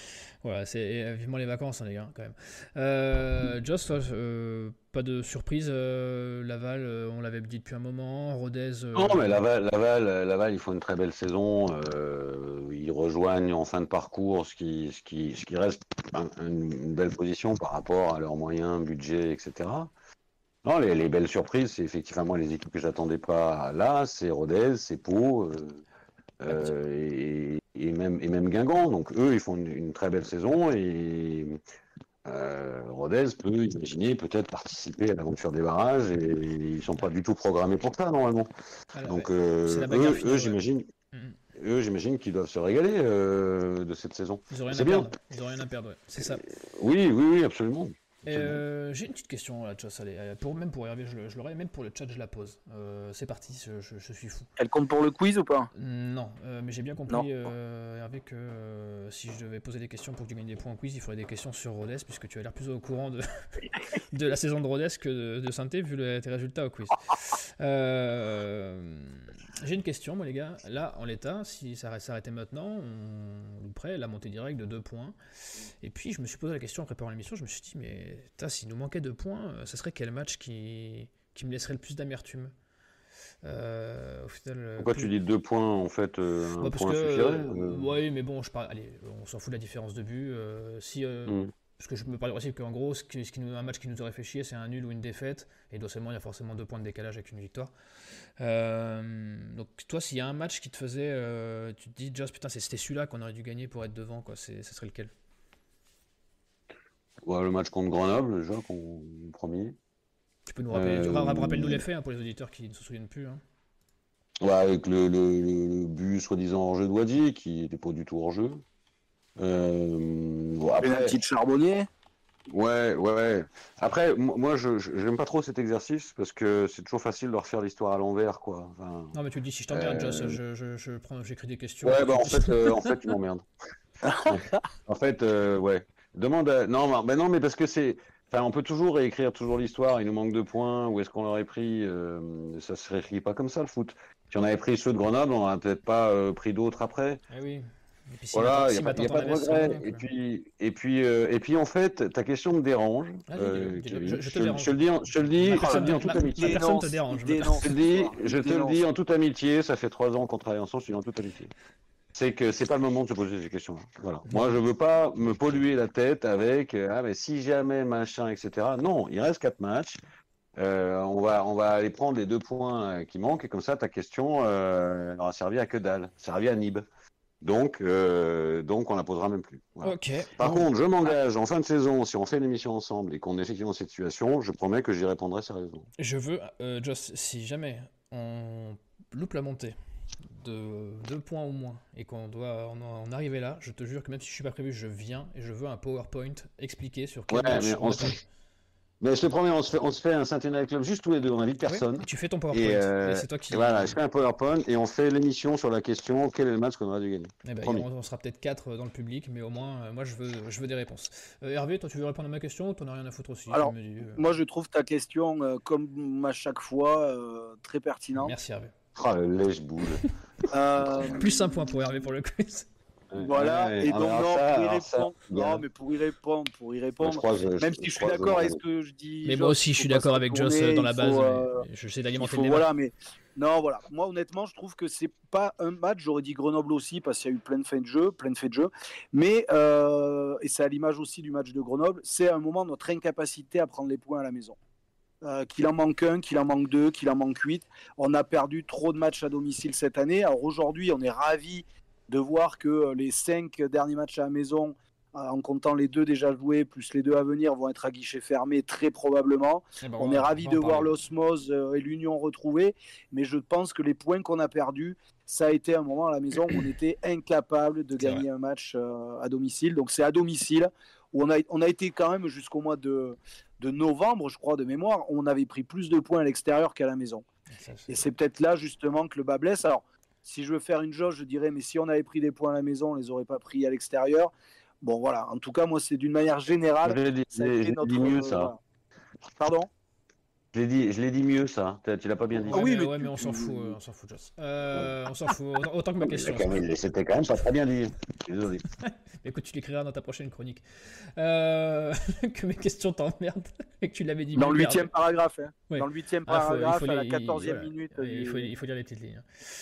Speaker 2: Voilà, c'est vivement les vacances, hein, les gars, quand même. Joss, toi, pas de surprise, Laval, on l'avait dit depuis un moment, Rodez...
Speaker 3: Non, mais Laval, ils font une très belle saison. Ils rejoignent en fin de parcours ce qui reste une belle position par rapport à leurs moyens, budget, etc. Non, les belles surprises, c'est effectivement les équipes que j'attendais pas là. C'est Rodez, c'est Pau et même Guingamp. Donc eux, ils font une très belle saison et Rodez peut imaginer peut-être participer à l'aventure des barrages et ils sont pas du tout programmés pour ça normalement.
Speaker 2: Alors,
Speaker 3: Donc
Speaker 2: c'est la bagarre finale,
Speaker 3: eux, j'imagine qu'ils doivent se régaler de cette saison.
Speaker 2: Ils ont rien
Speaker 3: C'est
Speaker 2: à
Speaker 3: bien.
Speaker 2: perdre. Ils ont rien à perdre, ouais. C'est ça.
Speaker 3: Oui, absolument.
Speaker 2: J'ai une petite question là, Joss, allez, même pour Hervé, je l'aurai, même pour le chat, je la pose. C'est parti, je suis fou.
Speaker 4: Elle compte pour le quiz ou pas?
Speaker 2: Non, mais j'ai bien compris, Hervé, que si je devais poser des questions pour que tu gagnes des points en quiz, il faudrait des questions sur Rodez, puisque tu as l'air plus au courant de la saison de Rodez que de Saint-Étienne, vu tes résultats au quiz. J'ai une question, moi les gars. Là, en l'état, si ça s'arrêtait maintenant, on louperait la montée directe de 2 points. Et puis, je me suis posé la question en préparant l'émission, je me suis dit, mais s'il nous manquait 2 points, ça serait quel match qui me laisserait le plus d'amertume au final,
Speaker 3: Pourquoi tu dis 2 points en fait un
Speaker 2: parce
Speaker 3: point
Speaker 2: que,
Speaker 3: suffirait
Speaker 2: oui, mais bon, allez, on s'en fout de la différence de but. Parce que je me parle du principe qu'en gros, un match qui nous aurait fait chier, c'est un nul ou une défaite. Et il y a forcément 2 points de décalage avec une victoire. Donc, toi, s'il y a un match qui te faisait. Tu te dis, Joss, putain, c'était celui-là qu'on aurait dû gagner pour être devant, quoi. Ça serait lequel?
Speaker 3: Ouais, le match contre Grenoble, déjà, premier.
Speaker 2: Tu peux nous rappeler, rappelle-nous les faits pour les auditeurs qui ne se souviennent plus. Hein.
Speaker 3: Ouais, avec le but soi-disant hors-jeu de Wadi, qui n'était pas du tout hors-jeu.
Speaker 4: Penalty de Charbonnier.
Speaker 3: Ouais. Après, moi, je n'aime pas trop cet exercice parce que c'est toujours facile de refaire l'histoire à l'envers, quoi. Enfin,
Speaker 2: non, mais tu le dis, si je t'emmerde, Joss, j'écris des questions.
Speaker 3: Ouais, en fait, tu m'emmerdes. En fait, ouais. Demande à... Non, mais parce que c'est... Enfin, on peut toujours réécrire l'histoire, il nous manque 2 points, où est-ce qu'on l'aurait pris ça se réécrit pas comme ça, le foot. Si on avait pris ceux de Grenoble, on n'aurait peut-être pas pris d'autres après.
Speaker 2: Ah oui. Et puis,
Speaker 3: Voilà, il n'y a pas de regret. Et puis, en fait, ta question me dérange.
Speaker 2: Je te dérange.
Speaker 3: Je te le dis en toute amitié.
Speaker 2: Personne te dérange.
Speaker 3: Je te le dis en toute amitié, ça fait 3 ans qu'on travaille ensemble, je te dis en toute amitié. C'est que c'est pas le moment de se poser ces questions-là. Voilà. Moi, je veux pas me polluer la tête avec mais si jamais machin, etc. Non, il reste 4 matchs. On va aller prendre les 2 points qui manquent et comme ça, ta question n'aura servi à que dalle, servi à Nib. Donc on la posera même plus. Voilà.
Speaker 2: Okay.
Speaker 3: Par contre, je m'engage en fin de saison, si on fait une émission ensemble et qu'on est effectivement dans cette situation, je promets que j'y répondrai sérieusement.
Speaker 2: Je veux, Joss, si jamais on loupe la montée de 2 points au moins et qu'on doit en arriver là, je te jure que même si je suis pas prévu, je viens et je veux un PowerPoint expliqué sur quel match
Speaker 3: mais je te promets, on se fait un Saint-Étienne Club juste tous les deux, on n'invite personne.
Speaker 2: Oui, tu fais ton PowerPoint. Et c'est toi qui...
Speaker 3: Voilà, je fais un PowerPoint et on fait l'émission sur la question quel est le match qu'on aurait dû gagner.
Speaker 2: On sera peut-être 4 dans le public, mais au moins, moi je veux des réponses. Hervé, toi tu veux répondre à ma question ou t'en as rien à foutre aussi?
Speaker 4: Alors, moi je trouve ta question, comme à chaque fois, très pertinente.
Speaker 2: Merci Hervé.
Speaker 3: Oh, le lèche-boule.
Speaker 2: Plus un point pour Hervé pour le quiz.
Speaker 4: Voilà, et donc pour y répondre, même si je suis d'accord avec ce que je dis.
Speaker 2: Mais moi aussi, je suis d'accord avec Joss dans la base. Je sais d'alimenter le débat.
Speaker 4: Voilà, mais non, voilà. Moi, honnêtement, je trouve que c'est pas un match. J'aurais dit Grenoble aussi parce qu'il y a eu plein de faits de jeu, Mais et c'est à l'image aussi du match de Grenoble. C'est un moment de notre incapacité à prendre les points à la maison. Qu'il en manque 1, qu'il en manque 2, qu'il en manque 8. On a perdu trop de matchs à domicile cette année. Alors aujourd'hui, on est ravis de voir que les 5 derniers matchs à la maison, en comptant les 2 déjà joués, plus les 2 à venir, vont être à guichet fermé très probablement. On est ravis de voir l'osmose et l'union retrouvée, mais je pense que les points qu'on a perdus, ça a été un moment à la maison où on était incapable de gagner un match à domicile. Donc c'est à domicile où on a été quand même jusqu'au mois de novembre, je crois, de mémoire, on avait pris plus de points à l'extérieur qu'à la maison. Et c'est peut-être là justement que le bas blesse. Alors, si je veux faire une jauge, je dirais, mais si on avait pris des points à la maison, on les aurait pas pris à l'extérieur. Bon, voilà. En tout cas, moi, c'est d'une manière générale.
Speaker 3: J'ai dit mieux, ça.
Speaker 4: Pardon ?
Speaker 3: Je l'ai dit mieux, ça. Tu l'as pas bien dit.
Speaker 2: Ouais,
Speaker 4: oui,
Speaker 2: mais on s'en fout, Joss. On s'en fout, autant que ma question.
Speaker 3: C'était quand même pas très bien dit. Je suis désolé.
Speaker 2: Écoute, tu l'écriras dans ta prochaine chronique. Que mes questions t'emmerdent et que tu l'avais dit.
Speaker 4: Dans le 8e paragraphe. Hein.
Speaker 2: Ouais.
Speaker 4: Dans le 8e paragraphe, à la 14e
Speaker 2: voilà.
Speaker 4: minute.
Speaker 2: Il faut lire les petites lignes.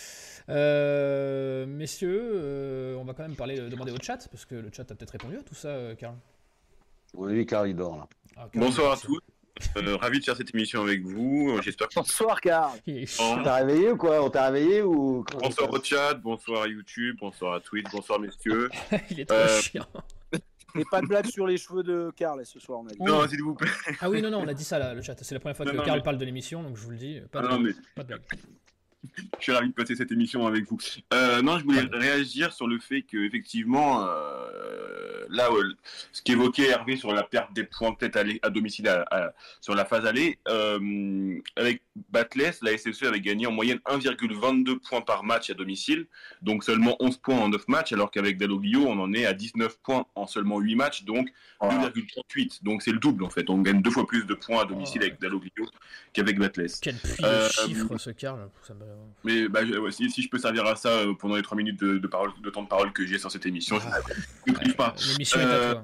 Speaker 2: Messieurs, on va quand même demander au chat, parce que le chat a peut-être répondu à tout ça, Karl.
Speaker 3: Oui, Karl, il dort là.
Speaker 5: Bonsoir à tous. Ravi de faire cette émission avec vous. J'espère que...
Speaker 4: Bonsoir, Karl.
Speaker 3: On t'a réveillé ou quoi? On t'a réveillé ou...
Speaker 5: Bonsoir au chat, bonsoir à YouTube, bonsoir à Twitch, bonsoir messieurs.
Speaker 2: Il est trop chiant.
Speaker 4: Et pas de blague sur les cheveux de Karl ce soir, on a dit.
Speaker 5: Non, s'il vous plaît.
Speaker 2: Ah oui, non, on a dit ça là, le chat. C'est la première fois que Karl parle de l'émission, donc je vous le dis. Pas de blague.
Speaker 5: Je suis ravi de passer cette émission avec vous. Non, je voulais réagir sur le fait que effectivement, là, ce qu'évoquait Hervé sur la perte des points peut-être à domicile sur la phase aller, avec Batless, la SSE avait gagné en moyenne 1,22 points par match à domicile, donc seulement 11 points en 9 matchs, alors qu'avec Dalloglio, on en est à 19 points en seulement 8 matchs, donc 2,38. Donc c'est le double en fait. On gagne 2 fois plus de points à domicile avec Dalloglio qu'avec Batless.
Speaker 2: Quel puits de chiffres ce Karl.
Speaker 5: Mais si je peux servir à ça pendant les 3 minutes de temps de parole que j'ai sur cette émission, je ne triche pas.
Speaker 2: L'émission est à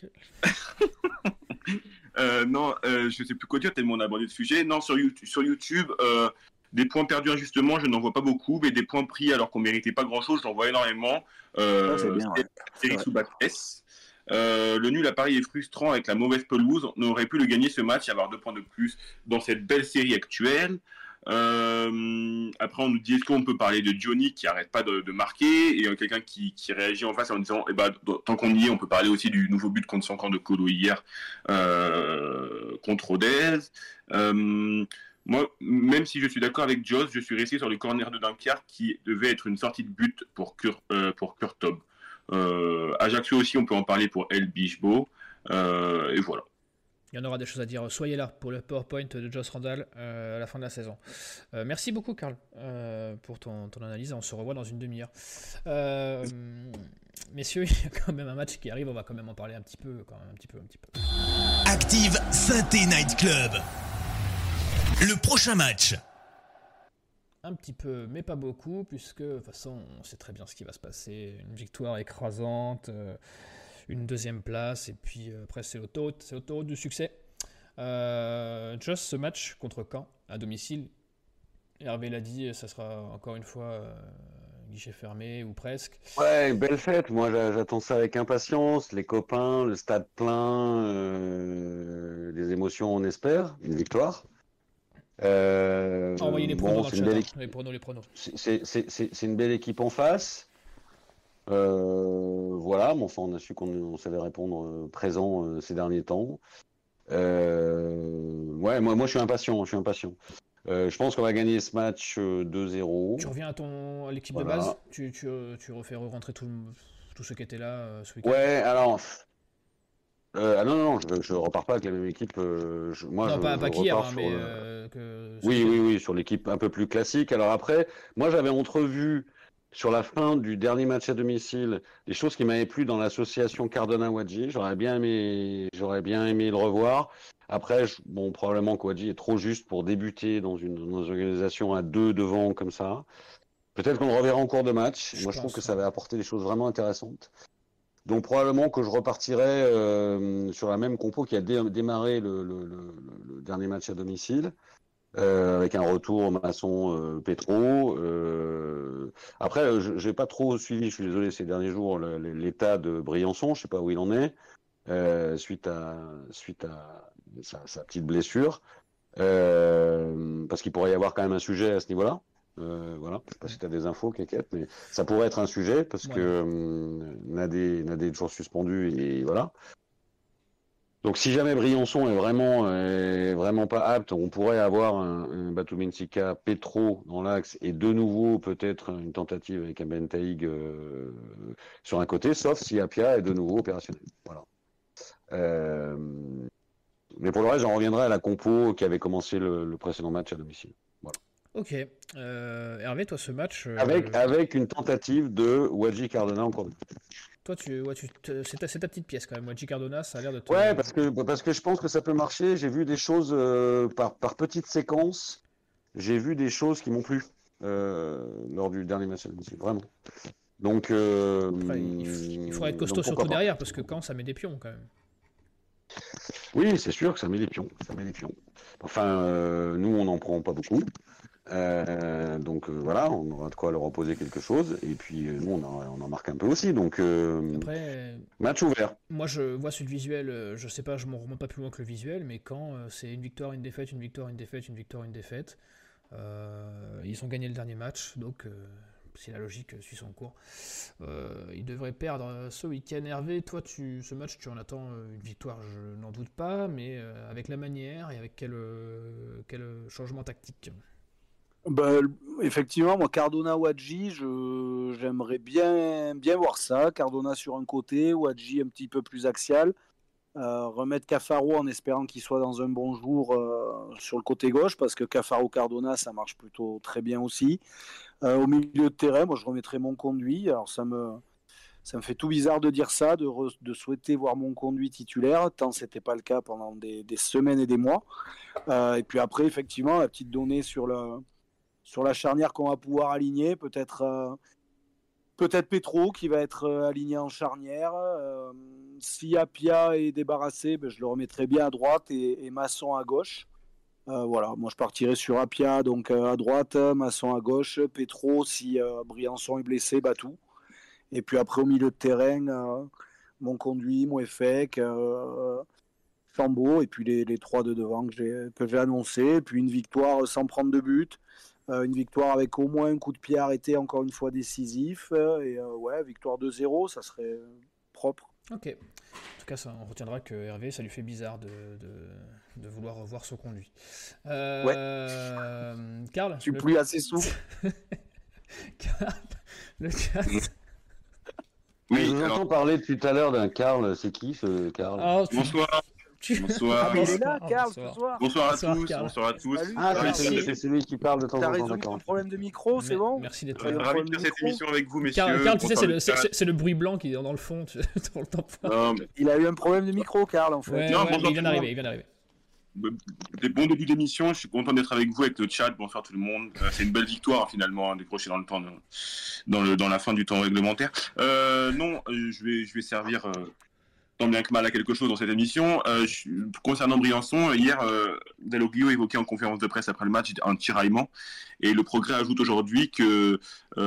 Speaker 2: toi.
Speaker 5: Non, je sais plus quoi dire tellement on a abordé le sujet. Non, sur YouTube, des points perdus injustement, je n'en vois pas beaucoup, mais des points pris alors qu'on méritait pas grand-chose, j'en vois énormément.
Speaker 4: C'est bien.
Speaker 5: Série sous Batless. Le nul à Paris est frustrant avec la mauvaise pelouse. On aurait pu le gagner ce match et avoir 2 points de plus dans cette belle série actuelle. Après on nous dit est-ce qu'on peut parler de Johnny qui arrête pas de marquer et quelqu'un qui réagit en face en disant tant qu'on y est on peut parler aussi du nouveau but contre 5 ans de Colo hier contre Rodez. Moi, même si je suis d'accord avec Joss, je suis resté sur le corner de Dunkerque qui devait être une sortie de but pour Kurtob. Ajaccio aussi on peut en parler pour El Bijbo et voilà.
Speaker 2: Il y en aura des choses à dire. Soyez là pour le PowerPoint de Joss Randall à la fin de la saison. Merci beaucoup, Karl, pour ton analyse. On se revoit dans une demi-heure. Messieurs, il y a quand même un match qui arrive. On va quand même en parler un petit peu.
Speaker 1: Active Saint-Étienne Night Club. Le prochain match.
Speaker 2: Un petit peu, mais pas beaucoup, puisque de toute façon, on sait très bien ce qui va se passer. Une victoire écrasante. Une deuxième place, et puis après c'est l'autoroute du succès. Joss, ce match contre Caen, à domicile, Hervé l'a dit, ça sera encore une fois guichet fermé, ou presque.
Speaker 3: Ouais, belle fête, moi j'attends ça avec impatience, les copains, le stade plein, les émotions on espère, une victoire.
Speaker 2: Envoyez les pronos dans le chat, les pronos.
Speaker 3: C'est une belle équipe en face. Voilà, mais enfin on a su qu'on savait répondre présent ces derniers temps. Ouais, moi je suis impatient. Je pense qu'on va gagner ce match 2-0.
Speaker 2: Tu reviens à l'équipe de base. Tu refais rentrer tous ceux qui étaient là ce week-end.
Speaker 3: Ouais, alors non, je repars pas avec la même équipe.
Speaker 2: Pas qu'hier, mais
Speaker 3: oui, sur l'équipe un peu plus classique. Alors après, moi j'avais entrevu sur la fin du dernier match à domicile, des choses qui m'avaient plu dans l'association Cardona-Wadji. J'aurais bien aimé le revoir. Après, probablement que Wadji est trop juste pour débuter dans une organisation à 2 devant comme ça. Peut-être qu'on le reverra en cours de match. Moi, je trouve que ça va apporter des choses vraiment intéressantes. Donc, probablement que je repartirai sur la même compo qui a démarré le dernier match à domicile. Avec un retour Masson Petro. Après, j'ai pas trop suivi, je suis désolé, ces derniers jours, l'état de Briançon, je sais pas où il en est, suite à sa petite blessure. Parce qu'il pourrait y avoir quand même un sujet à ce niveau-là. Voilà, je sais pas si tu as des infos, Kékette, mais ça pourrait être un sujet, parce que Nadé est toujours suspendu, et voilà. Donc si jamais Briançon est vraiment pas apte, on pourrait avoir un Batu Benfica Petro dans l'axe et de nouveau peut-être une tentative avec un Bentaïg sur un côté, sauf si Apia est de nouveau opérationnel. Voilà. Mais pour le reste, j'en reviendrai à la compo qui avait commencé le précédent match à domicile. Voilà.
Speaker 2: Ok. Hervé, toi, ce match.
Speaker 3: Avec une tentative de Wadji Cardona en cours de match.
Speaker 2: Toi, c'est ta petite pièce quand même. Wadji Cardona, ça a l'air de te.
Speaker 3: Ouais, parce que je pense que ça peut marcher. J'ai vu des choses par petites séquences. J'ai vu des choses qui m'ont plu lors du dernier match, vraiment. Donc,
Speaker 2: Après, il faudrait être costaud surtout derrière, parce que quand ça met des pions quand même.
Speaker 3: Oui, c'est sûr que ça met des pions. Enfin, nous, on n'en prend pas beaucoup. Donc voilà, on aura de quoi leur opposer quelque chose. Et puis nous, on en marque un peu aussi. Donc,
Speaker 2: Après,
Speaker 3: match ouvert.
Speaker 2: moi, je vois sur le visuel, je sais pas, je m'en remonte pas plus loin que le visuel, mais quand c'est une victoire, une défaite, une victoire, une défaite, une victoire, une défaite, ils ont gagné le dernier match, donc si la logique suit son cours, ils devraient perdre ce week-end. Hervé, toi, ce match, tu en attends une victoire, je n'en doute pas, mais avec la manière et avec quel changement tactique?
Speaker 4: Bah, effectivement, moi, Cardona Wadji, j'aimerais bien voir ça. Cardona sur un côté, Wadji un petit peu plus axial. Remettre Cafaro en espérant qu'il soit dans un bon jour sur le côté gauche, parce que Cafaro Cardona, ça marche plutôt très bien aussi. Au milieu de terrain, moi, je remettrais mon conduit. Alors, ça me fait tout bizarre de dire ça, de souhaiter voir mon conduit titulaire, tant c'était pas le cas pendant des semaines et des mois. Et puis après, effectivement, la petite donnée sur la charnière qu'on va pouvoir aligner, peut-être Petro qui va être aligné en charnière. Si Apia est débarrassé, je le remettrai bien à droite et Masson à gauche. Voilà, moi je partirai sur Apia donc à droite, Masson à gauche, Petro si Briançon est blessé, Batou. Et puis après au milieu de terrain, mon conduit, Mouefek, Chambaud, et puis les trois de devant que j'ai annoncé. Et puis une victoire sans prendre de but. Une victoire avec au moins un coup de pied arrêté, encore une fois décisif. Ouais, victoire 2-0, ça serait propre.
Speaker 2: Ok. En tout cas, on retiendra que Hervé, ça lui fait bizarre de vouloir revoir son conduit. Karl,
Speaker 4: je suis plus assez souple.
Speaker 2: Karl, le chat.
Speaker 3: Oui, je vous entends parler depuis tout à l'heure d'un Karl. C'est qui ce Karl?
Speaker 5: Bonsoir. Bonsoir.
Speaker 4: Il est là, Karl, ce soir.
Speaker 5: Bonsoir à tous. Bonsoir à tous.
Speaker 3: C'est celui qui parle de temps en temps.
Speaker 4: T'as résolu ton problème de micro, c'est bon?
Speaker 2: Merci d'être là.
Speaker 5: Ravi de faire cette émission avec vous, messieurs.
Speaker 2: Karl, tu sais, c'est le bruit blanc qui est dans le fond.
Speaker 4: Il a eu un problème de micro, Karl, en fait.
Speaker 2: Ouais, il vient d'arriver.
Speaker 5: Des bons débuts d'émission, je suis content d'être avec vous, avec le chat. Bonsoir tout le monde. C'est une belle victoire finalement, décrochée dans le temps, dans la fin du temps réglementaire. Non, je vais servir tant bien que mal à quelque chose dans cette émission. Concernant Briançon, hier, Dalloglio évoquait en conférence de presse après le match un tiraillement. Et le Progrès ajoute aujourd'hui que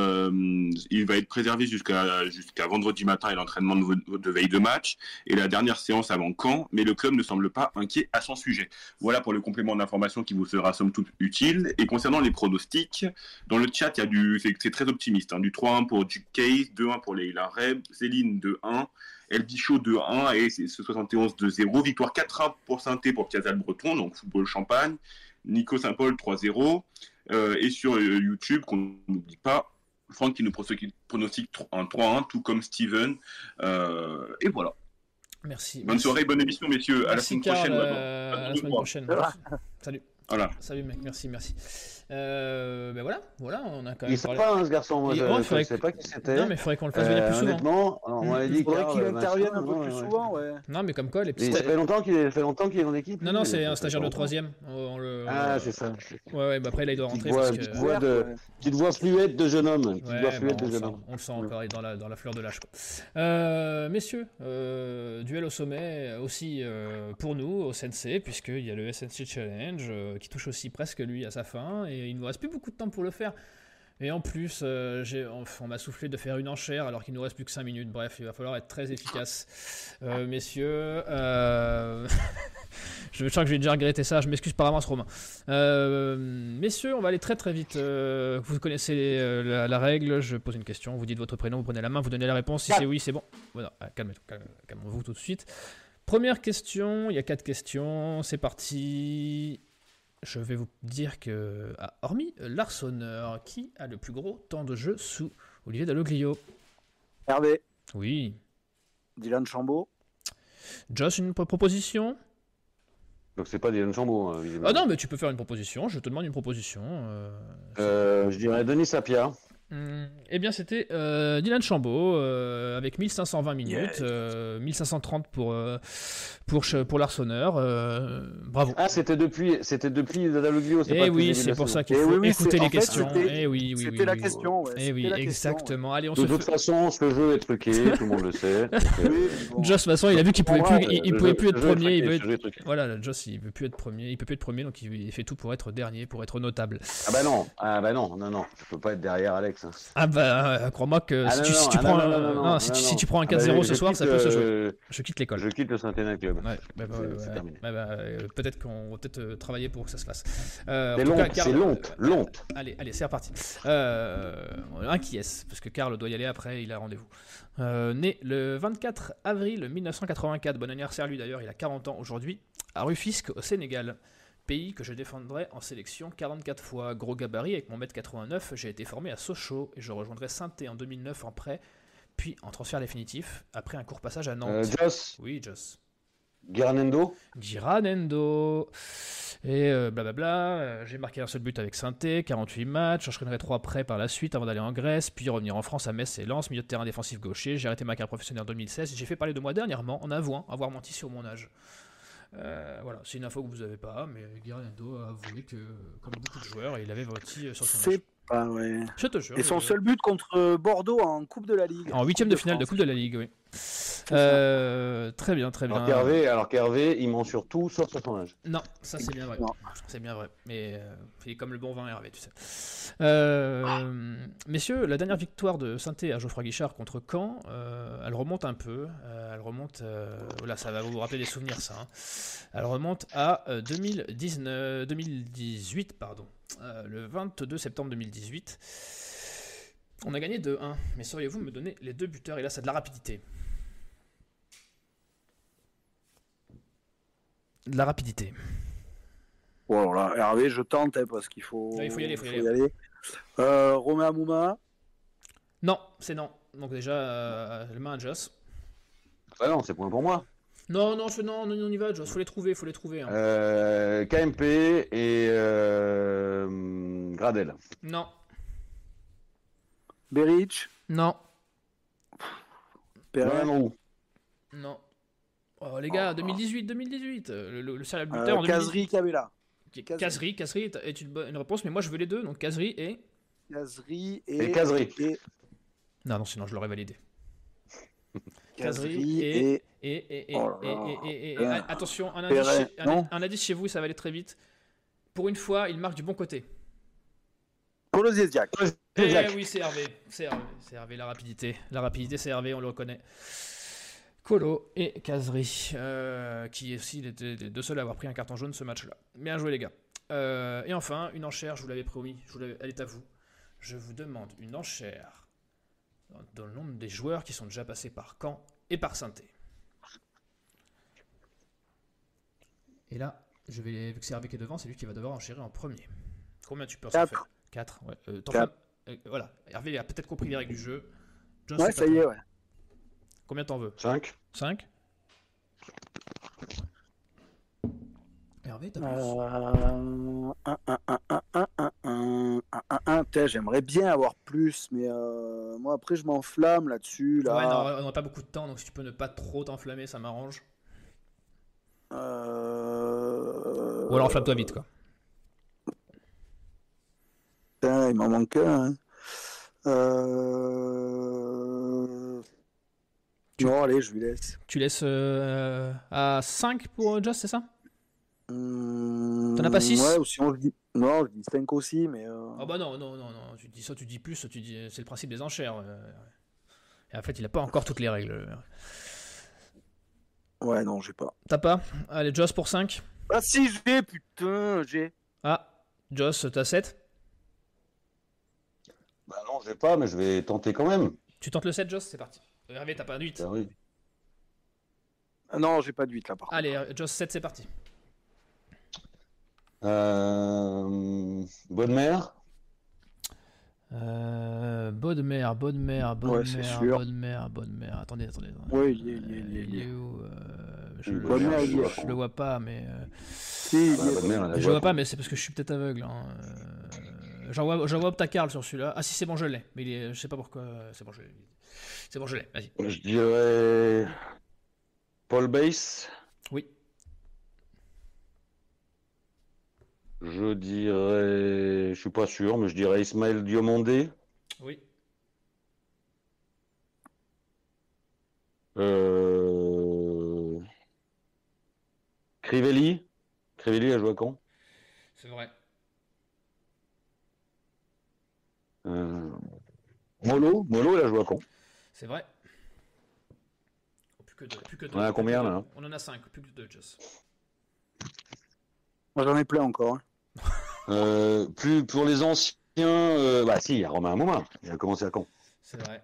Speaker 5: il va être préservé jusqu'à vendredi matin et l'entraînement de veille de match et la dernière séance avant Caen, mais le club ne semble pas inquiet à son sujet. Voilà pour le complément d'information qui vous sera somme toute utile. Et concernant les pronostics, dans le chat, c'est très optimiste. Du 3-1 pour Duke Case, 2-1 pour Leila Reb, Céline 2-1, El Bichot 2-1 et c'est 71 2-0. Victoire 4-1 pour Saint-Étienne pour Casal Breton, donc football Champagne. Nico Saint-Paul 3-0. Et sur YouTube, qu'on n'oublie pas, Franck qui nous pronostique un 3-1, tout comme Steven. Et voilà.
Speaker 2: Merci.
Speaker 5: Bonne soirée, bonne émission, messieurs.
Speaker 2: Merci,
Speaker 5: à la semaine
Speaker 2: Karl,
Speaker 5: prochaine.
Speaker 2: à la semaine prochaine. Salut.
Speaker 5: Voilà.
Speaker 2: Salut mec, merci. Voilà, on a quand même.
Speaker 3: Il est sympa ce garçon, moi je ne sais pas qui c'était.
Speaker 2: Non mais il faudrait qu'on le fasse venir plus souvent.
Speaker 3: Honnêtement, on m'a dit
Speaker 4: qu'il intervienne un peu plus souvent, ouais.
Speaker 2: Non mais comme quoi les petits.
Speaker 3: Ça fait longtemps qu'il est dans l'équipe.
Speaker 2: Non, c'est un stagiaire de 3ème.
Speaker 3: Ah c'est ça.
Speaker 2: Ouais, après là il doit rentrer.
Speaker 3: Petite voix fluette de jeune homme.
Speaker 2: On le sent encore, il est dans la fleur de l'âge. Messieurs, duel au sommet aussi pour nous, au SNC, puisqu'il y a le SNC Challenge qui touche aussi presque lui à sa fin et il ne nous reste plus beaucoup de temps pour le faire. Et en plus, on m'a soufflé de faire une enchère alors qu'il nous reste plus que 5 minutes. Bref, il va falloir être très efficace. Messieurs, je sens que je vais déjà regretter ça. Je m'excuse par avance, Romain. Messieurs, on va aller très très vite. Vous connaissez la règle. Je pose une question. Vous dites votre prénom, vous prenez la main, vous donnez la réponse. Si c'est oui, c'est bon. Voilà, calmez-vous tout de suite. Première question. Il y a 4 questions. C'est parti. Je vais vous dire que, hormis l'Arseneur, qui a le plus gros temps de jeu sous Olivier Dalloglio?
Speaker 4: Hervé.
Speaker 2: Oui.
Speaker 4: Dylan Chambaud.
Speaker 2: Joss, une proposition?
Speaker 3: Donc c'est pas Dylan Chambaud, hein, visiblement.
Speaker 2: Ah non, mais tu peux faire une proposition, je te demande une proposition.
Speaker 3: Je dirais Denis Sapia.
Speaker 2: Eh bien, c'était Dylan Chambaud avec 1520 minutes, 1530 pour l'Arseneur. Bravo.
Speaker 3: Ah, c'était depuis Dadaluglio.
Speaker 2: Eh oui, c'est pour ça qu'il faut écouter les questions.
Speaker 4: C'était la question.
Speaker 2: Eh oui, exactement. Allez, on
Speaker 3: de
Speaker 2: se
Speaker 3: toute
Speaker 2: fait...
Speaker 3: façon, ce jeu est truqué, tout le monde le sait.
Speaker 2: Joss, de toute façon, il a vu qu'il pouvait plus être premier.
Speaker 3: Voilà,
Speaker 2: Joss, il veut plus être premier. Il peut plus être premier, donc il fait tout pour être dernier, pour être notable.
Speaker 3: Ah bah non, je peux pas être derrière Alex. Hein.
Speaker 2: Ah bah, crois-moi que si tu prends un 4-0 ce soir, ça peut se jouer. Je quitte l'école.
Speaker 3: Je quitte le Saint-Étienne Club.
Speaker 2: Ouais,
Speaker 3: c'est terminé.
Speaker 2: Peut-être qu'on va travailler pour que ça se fasse.
Speaker 3: C'est l'honte.
Speaker 2: Allez, c'est reparti. Un qui est, parce que Karl doit y aller après, il a rendez-vous. Né le 24 avril 1984, bon anniversaire lui d'ailleurs, il a 40 ans aujourd'hui, à Rufisque au Sénégal. Pays que je défendrai en sélection 44 fois. Gros gabarit avec mon 1m89, j'ai été formé à Sochaux et je rejoindrai Saint-Étienne en 2009 en prêt, puis en transfert définitif, après un court passage à Nantes.
Speaker 3: Joss.
Speaker 2: Oui, Joss.
Speaker 3: Giranendo.
Speaker 2: Et blablabla. J'ai marqué un seul but avec Saint-Étienne, 48 matchs. J'enchaînerai 3 prêts par la suite avant d'aller en Grèce, puis revenir en France à Metz et Lens, milieu de terrain défensif gaucher. J'ai arrêté ma carrière professionnelle en 2016. J'ai fait parler de moi dernièrement en avouant avoir menti sur mon âge. Voilà, c'est une info que vous n'avez pas, mais Giranendo a avoué que, comme beaucoup de joueurs, il avait menti sur son âge.
Speaker 4: C'est pas vrai.
Speaker 2: Je te jure.
Speaker 4: Et son seul but contre Bordeaux en Coupe de la Ligue.
Speaker 2: En 8ème de finale de Coupe de la Ligue, oui. Très bien.
Speaker 3: Alors qu'Hervé, il ment sur tout sauf sur son âge.
Speaker 2: Non, ça c'est bien vrai. C'est bien vrai. Mais il est comme le bon vin Hervé, tu sais. Messieurs, la dernière victoire de Saint-Étienne à Geoffroy Guichard contre Caen, elle remonte un peu. Voilà, ça va vous rappeler des souvenirs, ça. Hein. Elle remonte à 2018, pardon. Le 22 septembre 2018. On a gagné 2-1. Mais sauriez-vous me donner les 2 buteurs? Et là, c'est de la rapidité.
Speaker 4: Oh là, Hervé, je tente parce qu'il faut.
Speaker 2: Il faut y aller.
Speaker 4: Romain Amouma.
Speaker 2: Non, c'est non. Donc déjà, le main à Joss.
Speaker 3: Ah non, c'est point pour moi.
Speaker 2: Non, on y va, Joss. Faut les trouver. Hein.
Speaker 3: KMP et Gradel.
Speaker 2: Non.
Speaker 4: Beric.
Speaker 2: Non.
Speaker 4: Perrin.
Speaker 2: Non. Oh les gars, 2018. Le serial buteur en 2018.
Speaker 4: Kazri, Cabella.
Speaker 2: Kazri est une réponse, mais moi je veux les deux, donc Kazri et.
Speaker 4: Kazri.
Speaker 2: Non, sinon je l'aurais validé.
Speaker 4: Kazri et.
Speaker 2: Attention, un indice chez vous, ça va aller très vite. Pour une fois, il marque du bon côté.
Speaker 4: Kolosiek.
Speaker 2: Oui, c'est Hervé. C'est Hervé, la rapidité, c'est Hervé, on le reconnaît. Colo et Kazri, qui aussi étaient les deux seuls à avoir pris un carton jaune ce match-là. Bien joué les gars. Et enfin, une enchère, je vous l'avais promis, elle est à vous. Je vous demande une enchère dans le nombre des joueurs qui sont déjà passés par Caen et par Saint-Étienne. Et là, vu que c'est Hervé qui est devant, c'est lui qui va devoir enchérir en premier. Combien tu peux en faire? 4. Ouais.
Speaker 4: 4.
Speaker 2: Voilà, Hervé a peut-être compris les règles du jeu. John,
Speaker 4: ouais, ça y est, ouais.
Speaker 2: Combien t'en veux?
Speaker 3: 5.
Speaker 2: Hervé, t'as
Speaker 4: plus j'aimerais bien avoir plus, mais moi après je m'enflamme là-dessus. Là.
Speaker 2: Ouais, non, on n'a pas beaucoup de temps, donc si tu peux ne pas trop t'enflammer, ça m'arrange. Ou alors enflamme-toi vite, quoi.
Speaker 4: Putain, il m'en manque un. Non, allez, je lui laisse.
Speaker 2: Tu laisses à 5 pour Joss, c'est ça? T'en as pas 6?
Speaker 4: Ouais, ou sinon je dis... Non, je dis 5 aussi, mais...
Speaker 2: Ah bah non, tu dis ça, tu dis plus, c'est le principe des enchères. Et en fait, il a pas encore toutes les règles.
Speaker 4: Ouais, non, j'ai pas.
Speaker 2: T'as pas? Allez, Joss pour 5.
Speaker 4: Ah si, j'ai.
Speaker 2: Ah, Joss, t'as 7?
Speaker 3: Bah non, j'ai pas, mais je vais tenter quand même.
Speaker 2: Tu tentes le 7, Joss? C'est parti. Hervé, t'as pas de 8?
Speaker 3: Ah oui.
Speaker 4: Ah non, j'ai pas de 8 là, par contre.
Speaker 2: Allez, Joss, 7, c'est parti.
Speaker 3: Bodmer.
Speaker 2: Bodmer.
Speaker 4: Ouais, c'est sûr.
Speaker 2: Bodmer. Attendez.
Speaker 4: Oui, il est
Speaker 2: où je
Speaker 4: Bonne mère, il y est.
Speaker 2: je le vois pas, mais
Speaker 4: Si,
Speaker 3: Ah, la bonne mère, elle a
Speaker 2: je
Speaker 3: joué
Speaker 2: le vois
Speaker 3: à
Speaker 2: pas, mais c'est parce que je suis peut-être aveugle. Hein. J'envoie Opta Karl sur celui-là. Ah si, c'est bon, je l'ai. Mais je sais pas pourquoi. C'est bon, je l'ai. C'est bon, je l'ai. Vas-y.
Speaker 3: Je dirais Paul Bass.
Speaker 2: Oui.
Speaker 3: Je dirais, je suis pas sûr, mais je dirais Ismaël Diomandé.
Speaker 2: Oui.
Speaker 3: Crivelli. Crivelli a joué à quand?
Speaker 2: C'est vrai.
Speaker 3: Molo, il a joué à quand?
Speaker 2: C'est vrai. Oh, plus que deux.
Speaker 3: On en a combien, là?
Speaker 2: On en a 5, plus que 2, Joss.
Speaker 4: Moi, j'en ai plein encore. Hein.
Speaker 3: Plus pour les anciens, bah si, il y a Romain Mouma. Il a commencé à quand?
Speaker 2: C'est vrai.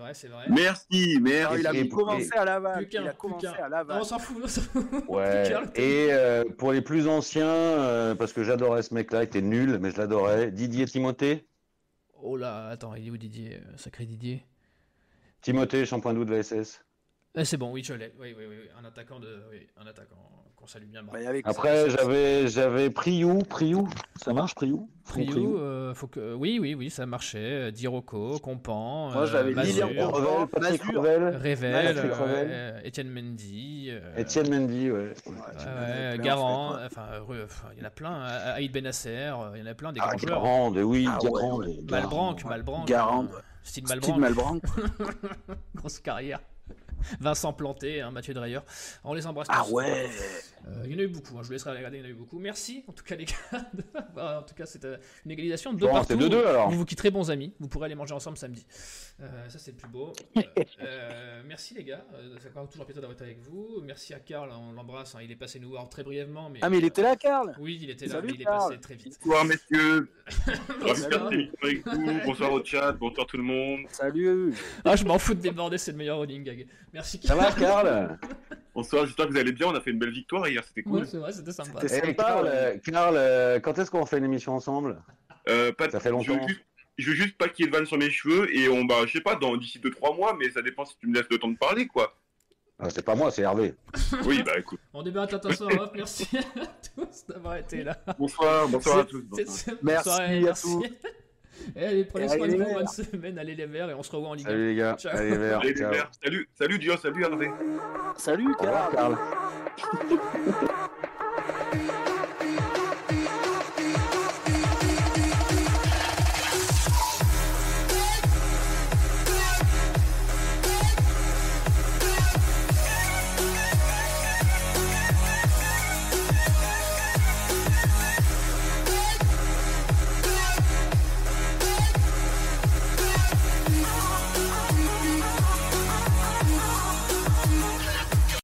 Speaker 5: Merci.
Speaker 4: Alors, il a commencé à Laval.
Speaker 2: Plus qu'un,
Speaker 4: Il a commencé à
Speaker 2: Non,
Speaker 4: Laval.
Speaker 2: on s'en fout.
Speaker 3: Ouais.
Speaker 2: Plus qu'un.
Speaker 3: Et pour les plus anciens, parce que j'adorais ce mec-là, il était nul, mais je l'adorais. Didier Timothée.
Speaker 2: Oh là, attends, il est où Didier? Sacré Didier.
Speaker 3: Timothée, champion d'août de la SS.
Speaker 2: C'est bon, oui, je l'ai. Oui. Un attaquant qu'on salue bien.
Speaker 4: Bah, avec
Speaker 3: Après,
Speaker 4: ça.
Speaker 3: j'avais Priou. Ça marche, Priou?
Speaker 2: Priou, faut que... Oui, ça marchait. Dirocco, Compan,
Speaker 4: Moi, j'avais
Speaker 2: Mazur,
Speaker 4: Lilian
Speaker 3: Revel, Patrick
Speaker 4: Mazur.
Speaker 3: Revel.
Speaker 2: Rével,
Speaker 3: Patrick Revel.
Speaker 2: Étienne Mendy,
Speaker 3: Étienne Mendy, ouais.
Speaker 2: Garand, il y en a plein. Aïd Benasser, il y en a plein, des grands joueurs.
Speaker 3: Garande, oui,
Speaker 4: Ah, ouais,
Speaker 3: Garande.
Speaker 4: ouais.
Speaker 2: Malbranc.
Speaker 4: Garande.
Speaker 2: Steve
Speaker 4: Steve
Speaker 2: Malbranc.
Speaker 4: Malbranc.
Speaker 2: Grosse carrière. Vincent Planté, Mathieu Dreyer. On les embrasse
Speaker 4: Ah
Speaker 2: tous.
Speaker 4: ouais.
Speaker 2: Il y en a eu beaucoup, hein. Je vous laisserai regarder, il y en a eu beaucoup. Merci en tout cas les gars. En tout cas c'était une égalisation de
Speaker 3: Bon,
Speaker 2: partout.
Speaker 3: c'est 2-2 alors.
Speaker 2: Vous vous quitterez bons amis, vous pourrez aller manger ensemble samedi. Ça c'est le plus beau. Merci les gars, ça fait toujours plaisir d'avoir été avec vous. Merci à Karl, on l'embrasse, hein. Il est passé nous voir très brièvement.
Speaker 4: Ah, mais il était là, Karl.
Speaker 2: Oui, il était là,
Speaker 4: Salut,
Speaker 2: mais il est
Speaker 4: Karl.
Speaker 2: passé très vite.
Speaker 5: Bonsoir, messieurs.
Speaker 2: Bonsoir.
Speaker 5: Avec vous. Bonsoir au chat. Bonsoir tout le monde.
Speaker 4: Salut.
Speaker 2: Ah, je m'en fous de déborder, c'est le meilleur running gag. Merci
Speaker 3: Ça
Speaker 2: Karl.
Speaker 3: va, Karl?
Speaker 5: Bonsoir, j'espère que vous allez bien. On a fait une belle victoire hier, c'était cool.
Speaker 2: Ouais, c'est vrai, c'était sympa.
Speaker 4: C'était
Speaker 3: Eh, Karl, quand est-ce qu'on fait une émission ensemble? Ça fait longtemps.
Speaker 5: Je veux juste pas qu'il y ait de vanne sur mes cheveux et je sais pas, d'ici 2-3 mois, mais ça dépend si tu me laisses le temps de parler, quoi.
Speaker 3: Ah, c'est pas moi, c'est Hervé.
Speaker 5: Oui, bah écoute.
Speaker 2: On débat à soir, merci à tous d'avoir été là.
Speaker 5: Bonsoir à tous.
Speaker 4: Merci à tous.
Speaker 2: Et allez, prenez
Speaker 4: Et
Speaker 2: soin de
Speaker 4: allez,
Speaker 2: vous,
Speaker 4: les
Speaker 2: bonne semaine, allez les verts et on se revoit en Ligue 1.
Speaker 3: Salut les gars.
Speaker 2: Ciao.
Speaker 3: Allez, les verts.
Speaker 5: Allez, les
Speaker 3: Ciao.
Speaker 5: verts. Salut Dio, salut Hervé.
Speaker 4: Salut,
Speaker 3: Au revoir,
Speaker 4: Karl.
Speaker 3: Karl.